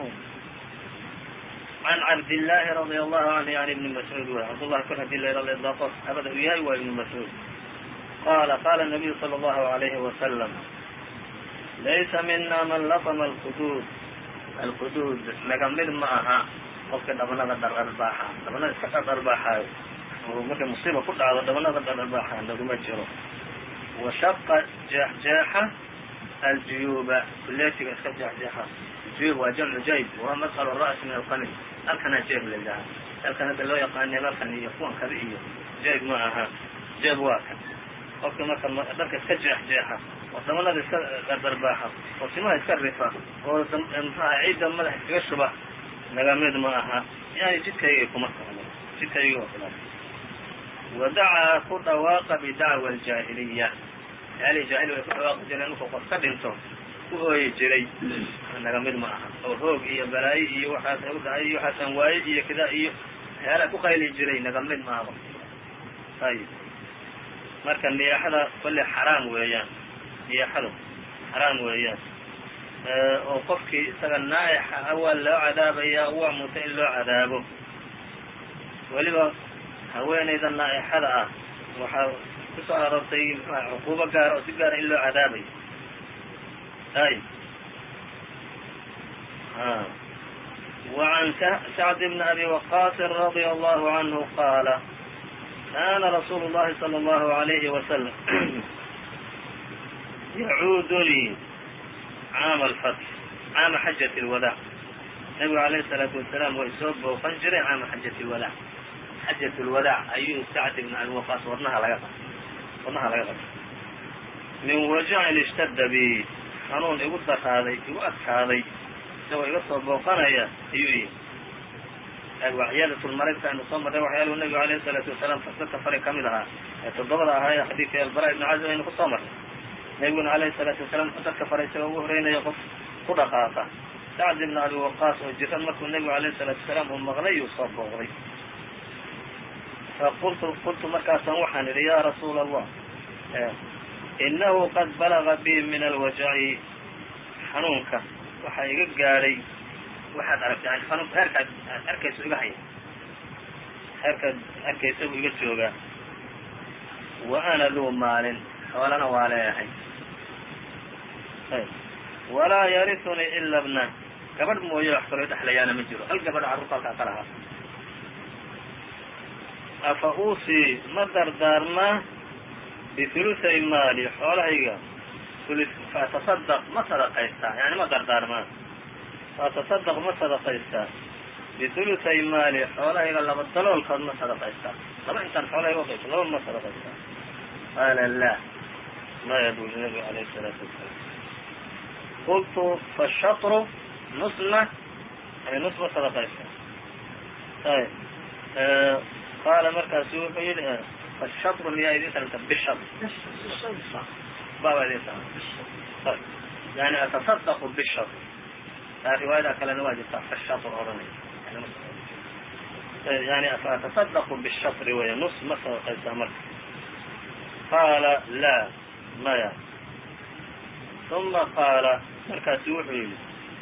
عن عبد الله رضي الله عنه يعني ابن مسعود عبد الله كن عبد الله رضي الله عنه أبدا وياي وابن مسعود قال النبي صلى الله عليه وسلم ليس منا من لطم الخدود نجمد معها qofka dhabanada dharbaaxa dhabanada iska dharbaaxaayo oo markay musiiba ku dhacdo dhabanada dharbaaxa laguma jiro. washaqa jeexjeexa aljuyuuba kuleetiga iska jeexjeexa. juyuub waa jamcu jayb waa madkal ra's min alqamis, halkana jeeb la yidhaha. halkan hadda loo yaqaanay halkan iyo kuwan kale iyo jeeb ma aha. jeeb waa kan qofka marka dharka iska jeexjeexa oo dhabanada iska dharbaaxa oo timaha iska rifa oo mxuha ciidda madaxa iskaga shuba naga mid ma aha, yani jidkaygay kuma socdo, jidkayga oo kale. wadacaa ku dhawaaqa bidacwa aljaahiliya, yaali jaahili way ku dhawaaqi jireen markuu qof ka dhinto ku ooyi jiray, naga mid ma aha. oo hoog iyo balaayo iyo waxaas u dhacay iyo waxaasan waaye iyo kida iyo waxyaalaha ku qayli jiray naga mid ma aha. ayib marka niyaaxada kolle xaraam weeyaan, niyaaxadu xaraam weeyaan. oo qofkii isaga naa'ixa awal loo cadaabaya waa muta in loo cadaabo. weliba haweenayda naa'ixada ah waxaa kusoo aroortay cuquubo gaara oo si gaara in loo cadaabayo. وعن سعد بن أبي وقاص رضي الله عنه قال كان رسول الله صلى الله عليه وسلم يعودني عام الفتح عام حجة الوداع. النبي عليه الصلاة والسلام ويسوب وفنجري عام حجة الوداع. حجة الوداع أي سعد بن أبي وقاص ورنها لغة من وجع اشتد بي xanuun igu daraaday igu adkaaday isagoo iga soo booqanaya ayuu yihi. waxyaalatlmaragta aynu soo marray waxyaaluhu nabigu alayhi الsalaatu wasalaam dadka faray ka mid ahaa ee toddobada ahaa ee xadiidka albara ibn cazib aynu kusoo marray. nabiguna alayhi الsalaatu wasalaam dadka faray isagoo ugu horeynaya qof ku dhaqaaqa sacd ibn abi waqaas oo jiran markuu nebigu alayh الsalaatu wasalaam uu maqlay uu soo booqday faqultu markaasaan waxaan idhi ya rasuula allah inahu qad balaga bi min alwajaci xanuunka waxaa iga gaadhay waxaad aragtay yani xanuunka heerkaad arkayso iga haya heerkaad arkaysa buu iga joogaa wa ana duu maalin xoolana waa leeyahay walaa yarisunii ila bna gabadh mooye wax kaloo dhexlayaana ma jiro hal gabadh carruurta halkaa ka lahaa afa uusii ma dardaarmaa bihuluhay maali xoolahayga faatasadaq ma sadaqaystaa yani ma dardaarmaa faatasadaq ma sadaqaystaa bihuluhay maali xoolahayga laba daloolkood ma sadaqaystaa laba intaan xoolahayga uqayso laba ma sadaqaystaa qaala laa maya buli nabiga alayh الsalaatu wasalaam qultu fashatru nusna yani nus ma sadaqaystaa qaala markaasu wuxuu yidhi fashatru miyaa idin taranta bishatr baba idin taranta yani atasadaqu bishatr riwaayada kalena waa jirtaa fashatr odhanay yani atasadaqu bishatri weya nus ma sadaqaysaa marka qaala laa maya uma qaala markaasu wuxuu yidhi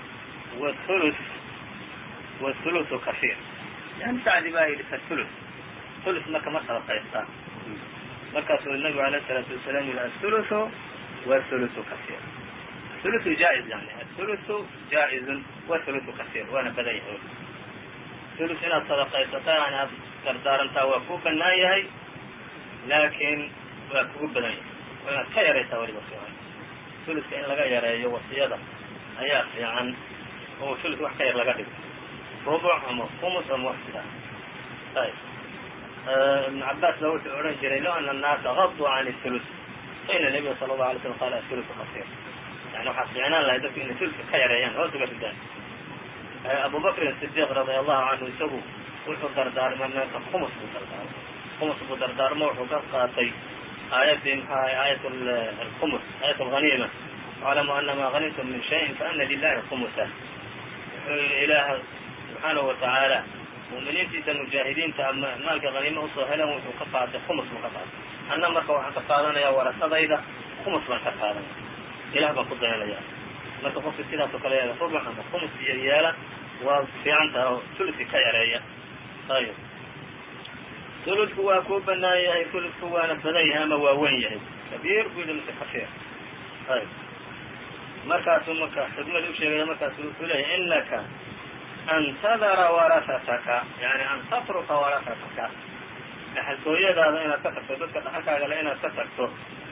wthuluthu kafiir yani sacdi baa yidhi fathuluth thuluth marka ma sadaqaystaa markaasuu nabigu alayh الsalaatu wasalaam yihi athuluthu wthuluthu kafiir thuluthu jaa-iz yani athuluthu jaa-izun wthuluthu kafiir waana badan yahay thuluth inaad sadaqaysataa yani aad dardaarantaa waa kuu banaan yahay laakiin waa kugu badan yahay waa inaad ka yaraysaa waliba fiican thuluthka in laga yareeyo wasiyada ayaa fiican oo thuluth wax ka yar laga dhigo rubuc ama khumus ama wax sidaa ayb ibn cabaas ba wuxuu odhan jiray low ana الnaasa gaduu can الthuluth faina nabiya sala الlahu alay slam qaala athuluthu kasiir yani waxaa fiicnaan lahay dadku inay thuluthka ka yareeyaan hoos uga ridaan abu bakrin sidiq radia allahu canhu isagu wuxuu dardaarmay khumus buu dardaarmay khumus buu dardaarmo wuxuu ka qaatay aayaddii maxaa ahay aayat alkhumus aayat alghaniima waclamuu anama hanimtum min shayin faana lilahi khumusa wuxuu yihi ilaaha subxaanahu watacaala mu'miniintiisa mujaahidiinta ama maalka haniimo usoo helan wuxuu ka qaatay khumus buu ka qaatay anna marka waxaan ka qaadanayaa warasadayda khumus baan ka qaadanaya ilah baan ku dayanaya marka qofka sidaas oo kale yeela rubuc ama khumus iyo yeela waa fiican taha oo thuluthki ka yareeya ayib thuluthku waa kuu banaan yahay thuluthku waana badan yahay ama waa wen yahay kabiir buu yidhi mise kafiir ayib markaasuu marka xikmada usheegaya markaasu wuxuu leeyahy inaka an tadara warasataka yani an tatruka warasataka dhaxaltooyadaada inaad ka tagto dadka dhaxalkaagale inaad ka tagto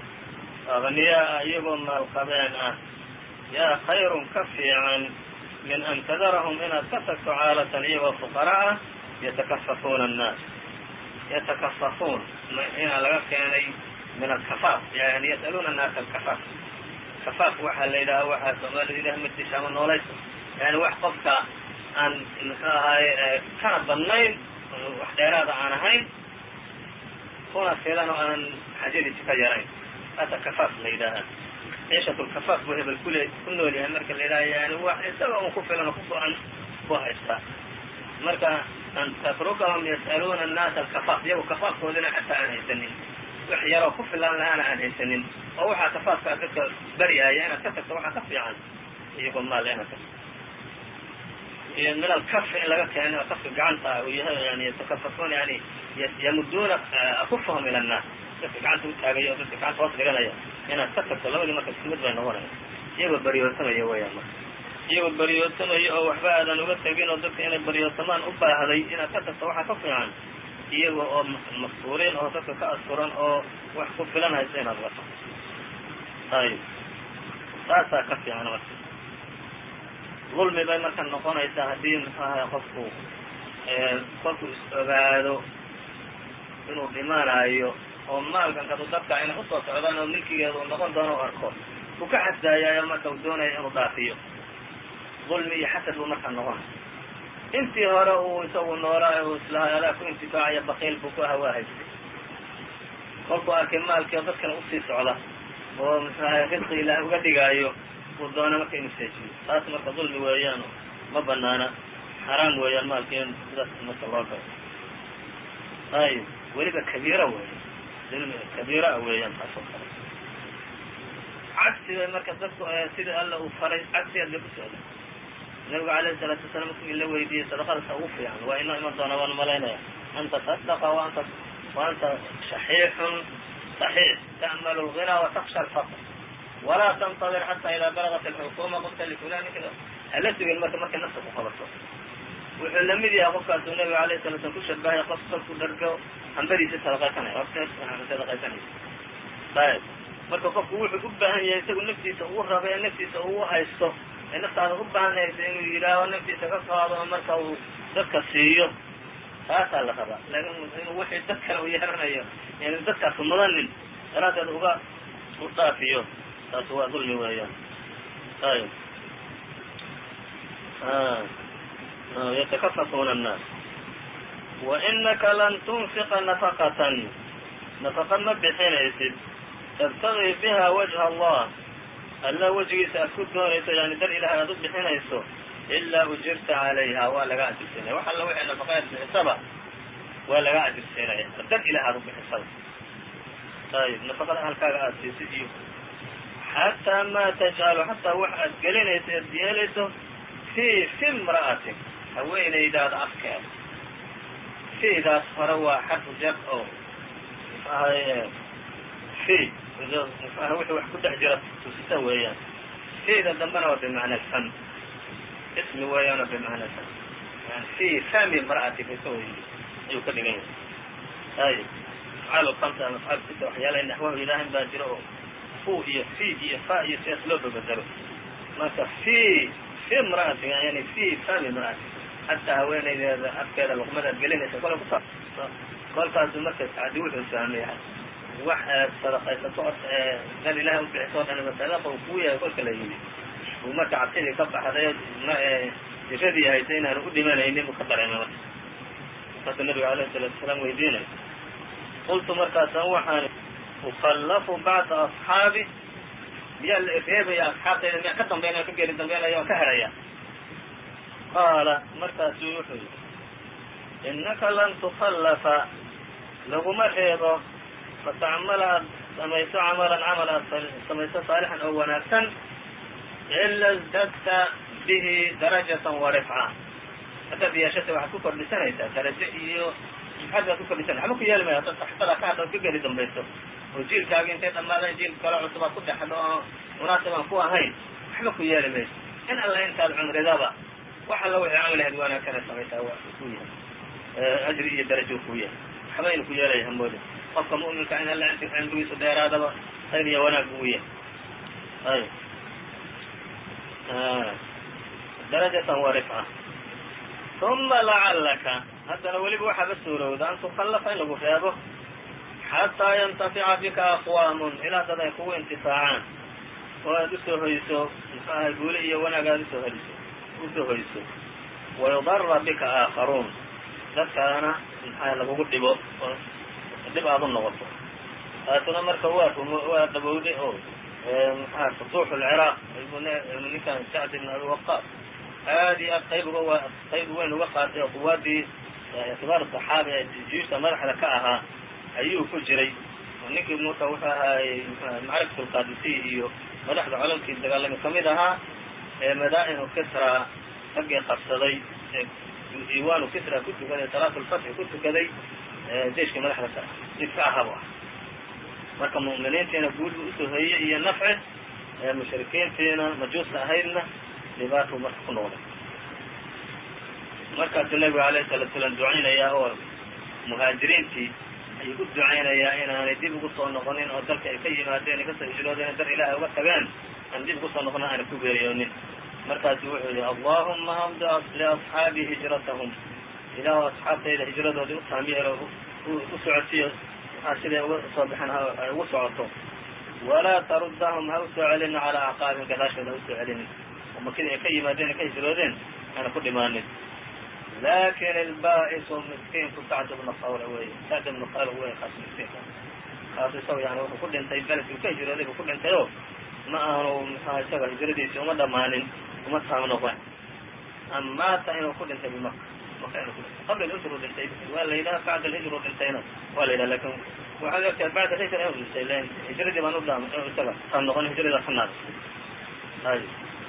agniyaa iyagoo maalqabeen ah yaa khayrun ka fiican min an tadarahum inaad ka tagto caalatan iyagoo fuqara ah yatakafafuuna annaas yatakafafuun inaa laga keenay min alkafaaf yani yas'aluuna annaasa alkafaaf kafaaf waxaa la yidhaha waxaa soomaalida ilaah madisha ama noolaysa yani wax qofka aan muxuu ahaaye kana badnayn wax dheeraada aan ahayn kuna filan oo aan xajadiisi ka yarayn taasa kafaaf la yidhaaha ciishatulkafaaf buu hebel ku nool yahay marka la yidhaha yani wax isaga un ku filan oo ku go-an ku haystaa marka an tatrukahum yas'aluuna annaasa alkafaaf iyago kafaafkoodina xataa aan haysanin wax yaroo ku filan lahaana aan haysanin oo waxaa kafaafkaa dadka baryaaya inaad ka tagto waxaa ka fiican iyagoo maalla inaad ka tagto iyo min alkaf in laga keeno kafka gacanta uu yahay yani yatakafafuun yani yamuduuna akufahum ila annaas dadka gacanta utaagaya oo dadka gacanta hoos dhiganaya inaad ka tagto labadii marka isku mid bay noqonaya iyagoo baryootamaya weyaan marka iyagoo baryootamaya oo waxba aadan uga tegin oo dadka inay baryootamaan u baahday inaad ka tagto waxaa ka fiican iyaga oo maksuuriin oo dadka ka asturan oo wax ku filan haysa inaad uga tagto ayib taasaa ka fiican marka dulmi bay marka noqonaysaa haddii muxuu ahay qofku is-ogaado inuu dhimaanayo oo maalkan kadu dadka inay usoo socdaan oo milkigeeda uu noqon doono u arko uu ka xasdaayayo marka uu doonaya inuu dhaafiyo dulmi iyo xasad buu markaa noqonaya intii hore uu isagu noolaa uu islahay adaa ku intifaacaya bakiil buu ku hawaa haystay kolkuu arkay maalkii oo dadkana usii socda oo muxuu ahay risqi ilaah uga dhigaayo uu doona marka inu seejiyo taas marka dulmi weeyaan ma banaana xaraam weeyaan maalka in sidaas marka loo galo ayb weliba kabiira weeyan dulmi kabiira weeyaan taas oo kale cagsiga marka dadku sida alla uu faray cagsigaad bay ku socda nabigu alayhi الsalaatu wasalaam markii la weydiiyey sadaqadasa ugu fiican waa inoo iman doona waan malaynaya an taصadaqa waanta shaxiixun صaxiix ta'malu الغinى وataksha الfqr walaa tantadir xata idaa balagat الxukuma qulta lfulani kda hala sugin marka nafta ku qabato wuxuu lamid yahay qofkaasuu nabiga alayه الsala slam ku shabahay qof kolku dhargo hambadiisa sadaqaysanaya sadaqaysanaysa ayb marka qofku wuxuu u baahan yahay isagu naftiisa uu raba ee naftiisa uu haysto ee naftaada u baahanaysa inuu yidhaaho naftiisa ka qaado marka uu dadka siiyo taasaa la rabaa laakin inuu wixii dad kale u yeelanayo yani dadkaas mudanin daraadeed uga u dhaafiyo taas waa dulmi weeyaan ayb yatakafafuna الnaas wainaka lan tunfiqa nafaqatan nafaqa ma bixinaysid tabtagii biha wajha allah alla wejigiisa aad ku doonayso yani dar ilahay aad u bixinayso ilaa ujirta calayha waa laga ajirsiinaya wax alla wixii nafaqaad bixisaba waa laga ajirsiinaya dar ilahay aad u bixisaba ayb nafaqada halkaaga aad siisid iyo xataa ma tajcalu xataa wax aad gelinayso aad yeelayso fi imra'atin haweenaydaada afkeeda fiidaas hore waa xarfu jar oo fi wixii wax ku dhex jira tusisa weeyaan fiida dambena waa bimacna alfam ismi weeyaan oo bimacna alfam yani fi fami imra'atika isagoo ayuu ka dhigan yahay ayib afcaal kamsa ama afcaal sita waxyaalaha naxwahu ilaahan baa jira oo fu iyo fi iyo fa iyo sidaas loo babedelo marka fi imra'atika yani fi fami imra'atika hataa haweenaydeeda afkeeda luqmadaad gelinaysa kole kusa kolkaasu marka tacadi wuxuu saamaya wax aad sadaqaysato dar ilahay ubixiso o dhan sadaqa uu kuu yahay kolka la yidhi uu marka cabsidii ka baxday diradii haysa inaanu u dhimanaynin u ka dareemay marka markaasuu nabiga alayhi الsalatu wasalaam weydiinay qultu markaasaan waxaan ukallafu bacda asxaabi miyaa la reebaya asxaabtayda miyaa ka dambeynaya ka geli dambeynaya oo ka heraya qaala markaasuu wuxuu yidhi inaka lan tukallafa laguma reebo fatacmala aad samayso camalan camal aad samayso saalixan oo wanaagsan ila zdadta bihi darajatan warifca haddaad yeeshata waxaad ku kordhisanaysaa darajo iyo maxaad baad ku kordhisanay waxba ku yeeli maya haddaad saxtada ka hadha ka geli dambayso oo jiilkaagi intay dhammaadeen jiilka kale cusub aad ku dhexdo oo munaasib aan ku ahayn waxba ku yeeli mayso in alla intaad cumridaba wax alla wixii camalaheed wanaagsanay samaysaa waa ku yahay ajri iyo darajo ku yahay waxba inu ku yeelaya hamoodin qofka mu'minka in alla cimrigiisu dheeraadaba khayr iyo wanaag buu yahay darajatan wa rifca uma lacallaka haddana weliba waxaaba suurowda an tukallafa in lagu reebo xataa yantafica bika aqwaamun ilaa dad ay kugu intifaacaan oo aad usoo hoyso muxuaha guule iyo wanaag aad usoo hoyso wayudara bika aakharuun dadkaana maxaa lagugu dhibo oo dhib aad u noqoto taasuna marka waa dabowday oo maxaa futuux lciraaq ninkan sacd ibn abi waqaas aad iyo aad qayb weyn uga qaatay oo quwaadii kibaar saxaabi ee juyuushta madaxda ka ahaa ayuu ku jiray oo ninkii marka wuxuu ahaayey macrakatu lqaadisiya iyo madaxda colankii dagaalami kamid ahaa ee madaa'inu kisra raggii qabsaday iwaanu kisra ku tukaday salaatu lfatxi ku tukaday jeiskii madaxda ka mid ka ahaa bu ah marka mu'miniintiina guul bu usoo hoyey iyo nafci mushrikiintiina majuusta ahaydna dhibaatuu marka ku noqday markaasuu nabigu alayhi salatu salaam ducaynayaa oo muhaajiriintii ayuu u ducaynayaa inaanay dib ugu soo noqonin oo dalka ay ka yimaadeen ay kasoo hijroodeen dar ilaahay uga tageen aan dib ugu soo noqonin aana ku geeriyoonin markaasuu wuxuu yihi allahuma hamdi liasxaabi hijratahum ilaahu asxaabtayda hijradoodii u taamyeelo u socodsiyo siday uga soo baxeen ay ugu socoto walaa taruddahum ha usoo celinin calaa acqaabihim gadaashooda ha usoo celinin oo makidii ay ka yimaadeen ay ka hijroodeen aana ku dhimaanin lakin ilba'isu miskiinku sacd bna qawla wey sacd bna qawla wey kaas miskiinka kaas isaga yani wuxuu ku dhintay beledkii ka hijrooday buu ku dhintay o ma aanu mxua isaga hijradiisi uma dhamaanin uma taam noqon maata inuu ku dhintay bimaka maka inuu ku dhintay qabla alhijr u dhintay waa la yidhaha bacda alhijr u dhintayna waa la yidhaha lakin waxaad ogtahay bacda alhijr inuu dhintay lan hijradii baan udhaam isaga taam noqon hijrada kanaad hay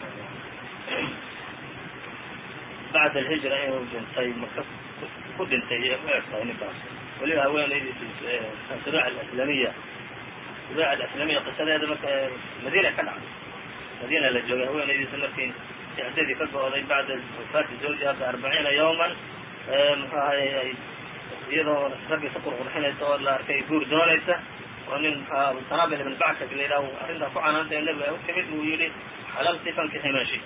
bacda alhijra inuu dhintay maka ku dhintay u egtahay ninkaas weliba haweenaydiis suruuc alislamiya suruuc alislamiya qisadeeda marka madiina ka dhacday madiina la joogay haweenaydiisa markii icdadii ka go-day bacda wafaati zawjiha b40 yawman muxuu ahay iyadoo raggii ka qurqurxinaysa oo la arkay guur doonaysa oo nin mxua abusanabil ibn bacsak la yidhaah arrintaa ku canaantay nabiga ay u timid uu yihi xalalti fankixi maashi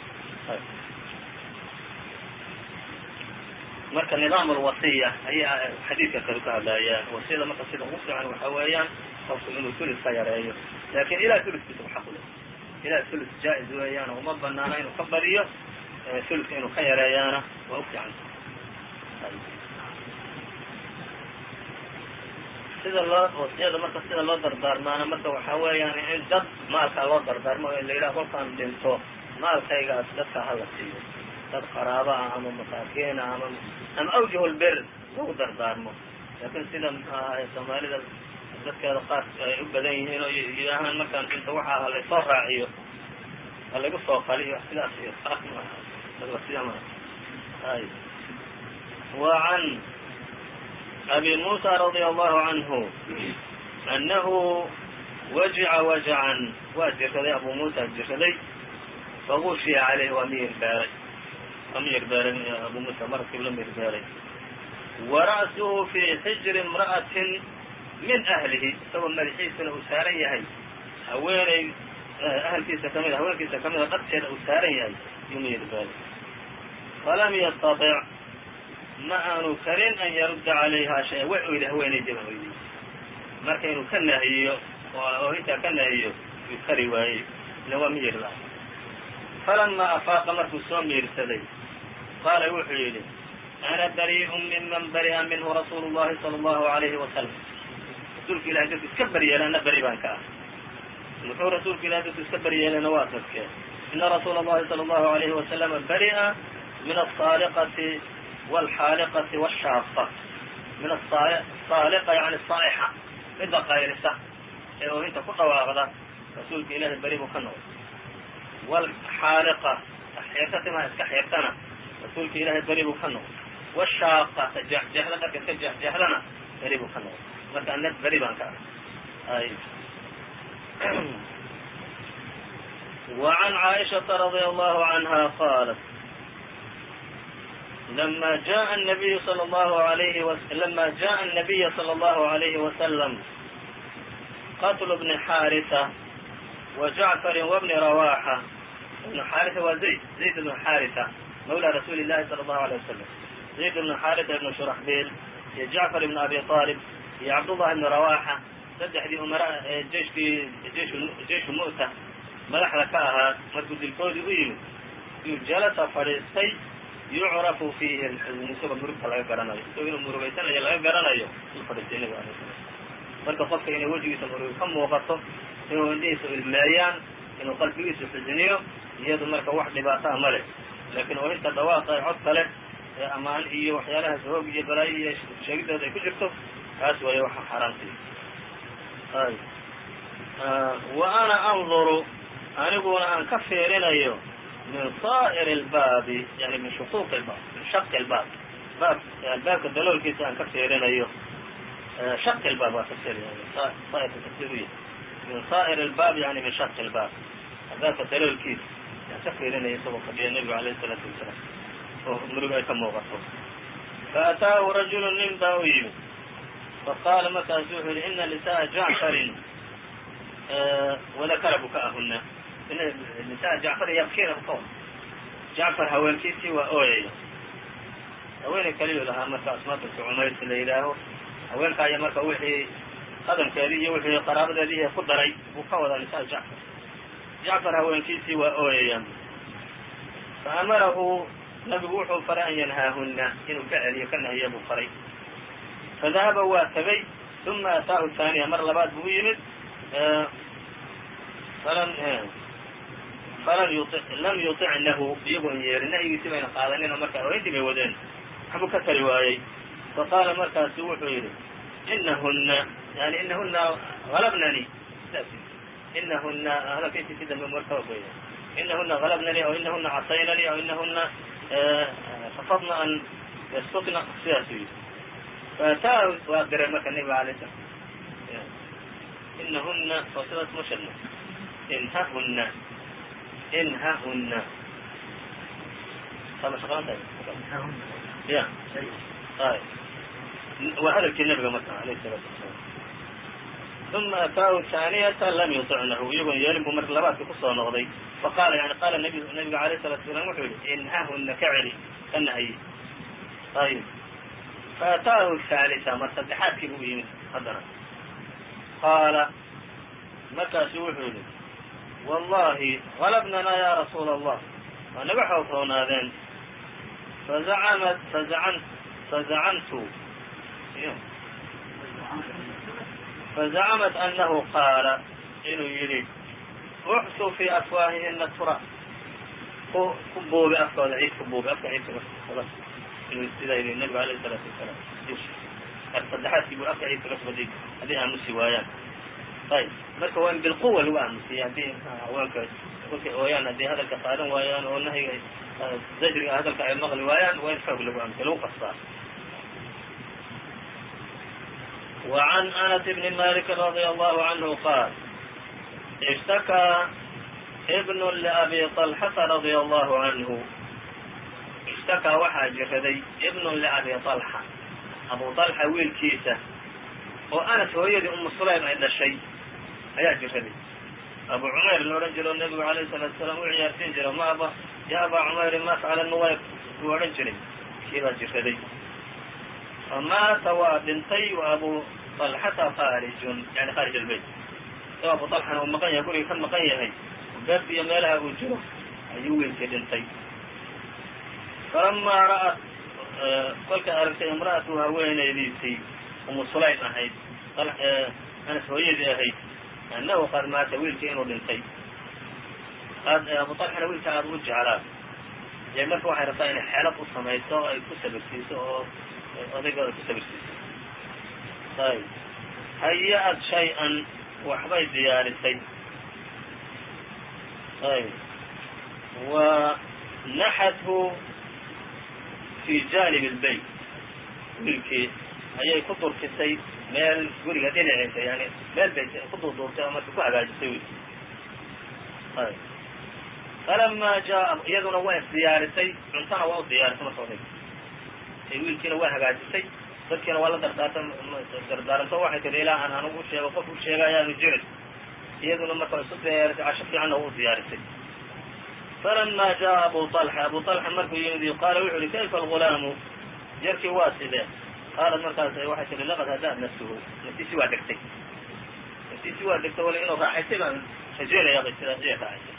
marka nidaam alwasiya ayaa xadiidka kale ka hadlaya wasiyada marka sida ugu fiican waxa weeyaan qofku inuu sulus ka yareeyo lakin ilaa suluskiisa xaq u leh ilaa sulus jaa-iz weeyaan uma banaana inuu ka badiyo suluska inuu ka yareeyaana waa u fiican sida loo wasiyada marka sida loo dardaarmaana marka waxa weeyaan in dad maalkaa loo dardaarmo o la yidhaha kolkaan dhinto maalkaygaas dadka hala siiyo dad qaraaba ah ama masaakiina ama awjuh lbir lagu dardaarmo lakin sida mxuahay soomaalida dadkeeda qaar ay u badan yihiin oo yidhaahaan markaan dhinto waxaa halaysoo raaciyo halaygu soo qaliyo sidaas iyo ay وعن أبي موسى رضي الله عنه أنه وجع وجعا waa jirsaday abu muسى jirsaday فغuشhiya عalيh waa miyir beeray abu muسى markiib la miyir beeray وrأسه في xijri امرأة min أhlihi isagoo madaxiisana uu saaran yahay haweeney ahlkiisa kamid haweenkiisa kamida dhabteeda uu saaran yahay yuu miyir beeray falam ystaطic ma aanu karin an yarudda عalayha shay way oyday haweeneydi ba oyday marka inuu ka nahiyo oo intaa ka nahiyo yuu kari waayey ila waa miyir la falama afaaqa markuu soo miirsaday qaala wuxuu yidhi ana bariء miman bari'a minhu rasuulu الlahi salى الlahu عalayhi wasalam rasuulka ilahay dadku iska beryeela ana beri baan ka ah muxuu rasuulka ilahay dadku iska beryeelana waa dadke ina rasuula الlahi salى الlahu عalayhi wasalama bari'a min الصaaliqati wاlxaaliqati wالshaaqa min asaaliqa yani saa'ixa midda qayrisa ee oohinta ku dhawaaqda rasuulka ilahay beri buu ka noqday wاlxaaliqa xiirta timaha iska xiirtana rasuulka ilahay beri buu ka noqday washaaqa jeexjeexda dharka iska jeexjeexdana beri buu ka noqday marka ana beri baan ka ah وعن عائشةa رضي الله عنها قالت لما جاء النبي صلى الله عليه وسلم qتل بن حاrثة وجعفر وبن رواحة بن حاrثة waa زayd بن حاrثة مولى رsuuل اللahi صلى الله عليه وسلم زayd بن حاrثة بن شhرحبيل iyo جعفر بن أبي طالب iyo cabdاللahi بن رواحة saddexdii umara ee jeyشhu mu'ta madaxda ka ahaa markuu dilkoodii u yimid yuu jalasa fadhiistay yucrafu fiihi alxuzn isagoo murugta laga garanayo isagoo inuu murugaysanayo laga garanayo u fadhiistay nabiga alay sala marka qofka inay wejigiisa muruga ka muuqato inuu indhihiisa ilmeeyaan inuu qalbigiisa xusniyo iyadu marka wax dhibaataa ma leh laakiin oo inta dhawaaqa ee codka leh ee ammaan iyo waxyaalahaas hoog iyo balaayo iyo sheegidooda ay ku jirto kaas waayo waxa xaaraantay wa ana anduru aniguna aan ka fiirinayo min saa'ir اlbaabi yani min shuquuq اlbaab min shaqi اlbaab albaabka daloolkiisa aan ka fiirinayo shaqi اlbaab waa saa'irka tafsiriya min saa'ir اlbaab yani min shaqi اlbaab albaabka daloolkiisa aan ka fiirinayo isagoo fadhiya nebigu alayh الsalaatu wasalaam oo murug ay ka muuqato faataahu rajulu nin baa u yimid faqaala markaasu wuxuu yihi ina nisaءa jacfarin wadakara bukaahuna nisaa jacfar yabkiina bukawa jacfar haweenkiisii waa ooyaya haweeney kaliyu lahaa marka asmaa bintu cumayr la yidhaaho haweenkaaya marka wixii qadamkeedii iyo wixii qaraabadeedii ku daray buu ka wadaa nisaa jacfar haweenkiisii waa ooyayaan faamarahu nabigu wuxuu faray an yanhaahuna inuu ka celiyo ka nahiya buu faray fadahaba waa tegay uma ataahu haaniya mar labaad buu u yimid lam yuطicnahu iyagoon yeerin nahyigiisi bayna qaadanin oo markaa orintii bay wadeen waxbuu ka tari waayey faqaala markaasu wuxuu yidhi inahuna yani inahuna halabnani inahuna hadalkiisii dambe marka ogeya inahuna halabnani aw inahuna casaynani aw inahuna rafadna an yasqطna sidaasuu yidhi fataa waa direen marka nebiga alay slam inahuna oo sidaas ma sheegno inhahuna sama shaqalantahay ya waa hadalkii nabiga marka alayh الsalaatu wasalaam uma ataahu haaniyata lam yuطicnahu iyagoon yeelin buu marka labaadkii kusoo noqday faqaala yani qaala nabiga alayh الsalatu wasalaam wuxuu yihi inhahuna ka celi ka nahyi ayb faataahu haalisa mar saddexaadkii buu yimid haddana qaala markaasu wuxuu yihi wallahi galabnana ya rasuula allah waa naga xoog roonaadeen fazacamat anahu qaala inuu yidhi uxsuu fii afwaahihina tura ku buubi afkooda ciid ku buubi afka ciidka inuu sidaa yidhi nabiga alayh الsalaatu wasalaam saddexaadkii buu afka ciidka kasbaday haddii aamusi waayaan ayb marka waa in bilquwa lagu aamusiyay haddii haweenka kolkay ooyaan haddii hadalka qaadan waayaan oo nahyiga zajriga hadalka ay maqli waayaan waa in xoog lagu aamusiya lagu qasbaa وعn أنس بن مالك رضي الله عنه قال اشتكى بن لأbي طلحة رضي الله عنه اشتكى waxaa jiraday بن لأbي طلحة أبو طلحة wiilkiisa oo أنس hooyadii umu sulaym ay dhashay ayaa jiraday abu cmayr la odhan jiro nebigu alayه الصلاatu وسلام u ciyaarsiin jira ya aba cmayri ma fcala nuwayb uu odhan jiray kii baa jiraday famaata waa dhintay abu طalxata khaarijun yani khaarij albayt oo abu طalxana uu maqan yahay guriga ka maqan yahay beeb iyo meelaha uu jiro ayuu wiilkii dhintay falamaa ra'at kolkay aragtay imra'atu haweenaydiisii umu sulaym ahayd anas hooyadii ahayd annahu qad maata wiilkii inuu dhintay abu طalxana wiilka aad u jeclaa ee marka waxay rabtaa inay xeelad u samayso ay ku sabirsiiso oo odayga ay ku sabirsiiso ayb haya-ad shay-an waxbay diyaarisay ayb wa naxathu fi janib اlbayt wiilkii ayay ku durkisay meel guriga dhinaciisa yani meel bay ku durduurtay oo marka ku hagaajisay wiilki ayb falama jaa iyaduna waa isdiyaarisay cuntana waa u diyaarisay marka odayga wiilkiina waa hagaajisay dadkiina waa la dardaaranto waxay tihi ilaa aan anugu usheego qof u sheega ayaanu jirin iyaduna marka isu diyaarisay casho fiicanna waa u diyaarisay falama jaa abu طalxa markuu yimid qaala wuxu uhi kayfa algulaamu jarkii waa sidee qaalat markaas waxay tihi laqad hadaa nafsuhu naftiisi waa degtay wala inuu raaxaysay baan rajeynaya sidaasay raaxaysay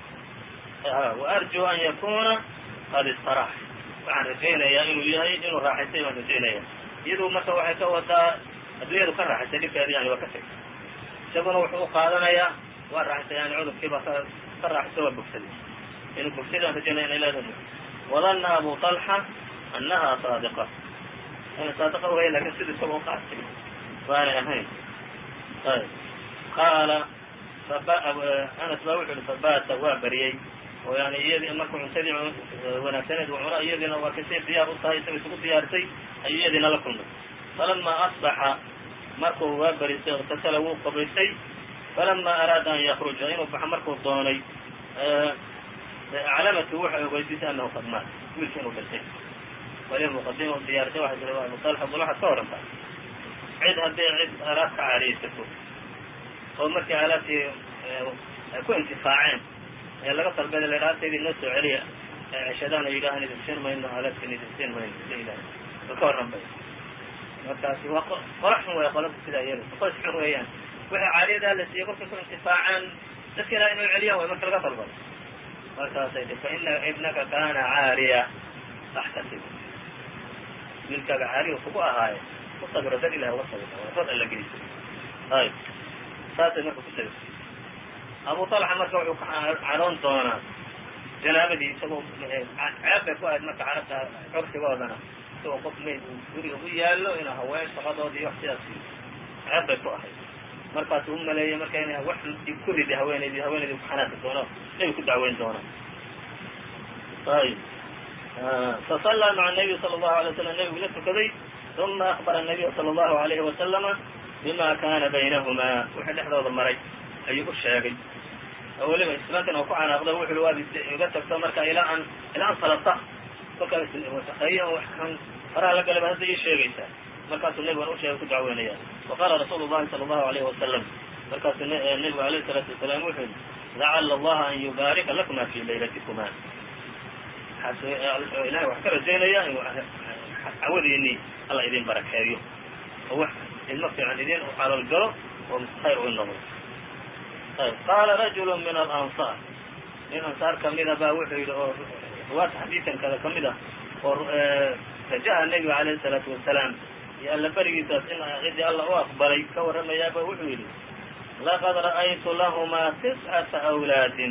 waarjuu an yakuna qad istarax waxaan rajaynayaa inuu yahay inuu raaxaysay baan rajaynaya iyadu marka waxay ka wadaa adduunyadu ka raaxaysay dhibkeeda yani waa ka tegay isaguna wuxuu u qaadanayaa waa raaxaysay yani cudurkiiba ka raaxaysay waa bogsaday inuu bogsaday aan rajaynaya inay leedahay wadanna abu طalxa annaha saadiqa inay saadiqa uhay lakin sida isaga u qaatay waanay ahayn ayb qaala anas baa wuxu uhi fabaata waa baryey oo yani iyadii markuu cuntadii wanaagsaneed u cuna iyadiina waa kasay diyaar u tahay isaga isugu diyaarisay ayuu iyadiina la kulmay falamaa asbaxa markuu waa barisay اktasala wuu qabaystay falamaa araada an yakruja inuu baxo markuu doonay aclamatu waxay ogeysiisay anahu qad maat wiilki inuu dhintay wali muqadima u diyaarisay waxay tii abu طalxa bal waxaad ka warantaa cid hadday cid alaab ka caariyaysato oo markii alaabtii ay ku intifaaceen ee laga talbeeda la alaabtaydii noo soo celiya ceshadaan yidhaahan idin siin mayno alaabtiin idin siin mayno ka warran bay markaasi waa qola xun way qolada sidaa yeelaysa qoys xun weeyaan wixii caariyadaa la siiyey kolkay ku intifaacaan dadka ilaa inay celiyaan way marka laga talbado markaasay ti fa ina ibnaka kana caariya faxtasib wiilkaaga caariya kugu ahaaye ku sabiro dad ilahi uga sabir rad alla geysa ayb saasay marka ku sabirtay abu طalxa marka wuxuu ka caroon doonaa janaabadii isagoo ceeb bay ku ahayd marka carabta curfigoodana isagoo qof mayd uu guriga u yaallo inuu haween shaqadoodii wax sidaas ceeb bay ku ahayd markaasuu u maleeyey marka ina wax ku ridi haweenaydii ku xanaaqi doono nebi ku dacweyn doono. ayb fasallaa maca الnabiy salى الlahu عalيه waslm nebigu la tukaday uma akbara الnabiy salى الlahu عalayhi wasalama bima kana baynahumaa wixii dhexdooda maray ayuu u sheegay oo weliba islaantan oo ku canaaqda wuxu waad iga tagto marka ilaa an salata kolkaa wasaqeeyo waxaan faraha la galaba hadda ii sheegaysaa markaasuu nebigan u sheegay ku dacweynaya waqaala rasuulu الlahi salى الlahu عalayhi wasalam markaasuu nebigu alayh الsalaatu wasalaam wuxuu yihi lacala allaha an yubaarika lakuma fi laylatikuma ilahay wax ka rajaynaya inuu cawadiinii alla idin barakeeyo oo wax ilmo fiican idin u calool galo oo khayr u noqdo. qaala rajulu min alansaar nin ansaar kamida baa wuxuu yidhi oo ruwaata xadiikan kada kamid ah oo rajaha nebiga alayhi الsalaatu wasalaam iyo alla berigiisaas in cidii alla u aqbalay ka warramayaaba wuxuu yidhi laqad ra'aytu lahumaa 9 awlaadin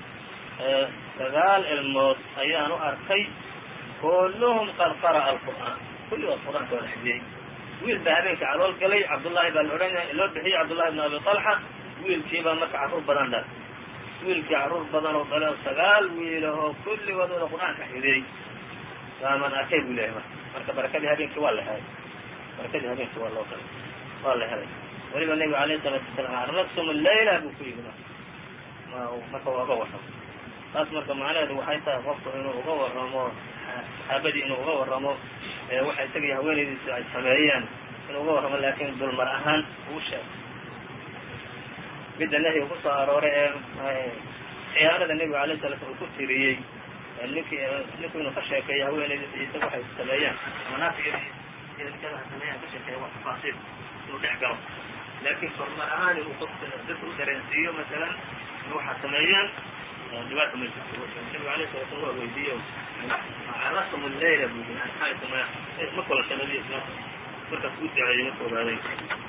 9 ilmood ayaan u arkay kulluhum qad qara'a alqur'aan kulligood qur-aanka wada xifdiyey. wiil baa habeenkii calool galay cabdullaahi baa la odhanaya loo bixiyey cabdullahi bn abi طalxa wiilkiibaa marka carruur badan dhal wiilkii carruur badan oo dhale 9 wiil oo kulligood wada qur-aanka xifdiyey waaman arkay buu leeyahay marka barakadii habeenkii waa la helay barakadii habeenkii waa la helay weliba nebiga alayh الsalaatu wasalaam arnaqtum layla buu ku yidhi marka waa uga warramo taas marka macnaheedu waxay tahay qofku inuu uga warramo saxaabadii inuu uga warramo waxa isaga iyo haweenaydiisi ay sameeyeen inuu uga warramo laakiin dulmar ahaan uu sheego. midda nahyiga ku soo arooray ee khiyaanada nebiga alayh sala slam uu ku tiriyey ninku inuu ka sheekeeyo haweenaydiisi iyo isaga waxay sameeyeen manaafigeeda sameeyaan ka sheekeeya wax tafaasiil inuu dhex galo laakiin dulmar ahaan inuu qofka dadka u dareensiiyo masalan waxaa sameeyeen dhibaata ma jirto nabiga alayh sala slam waa weydiiye carastum layla buu yii ma kulansanadiy markaas u duceeyey marka ogaaday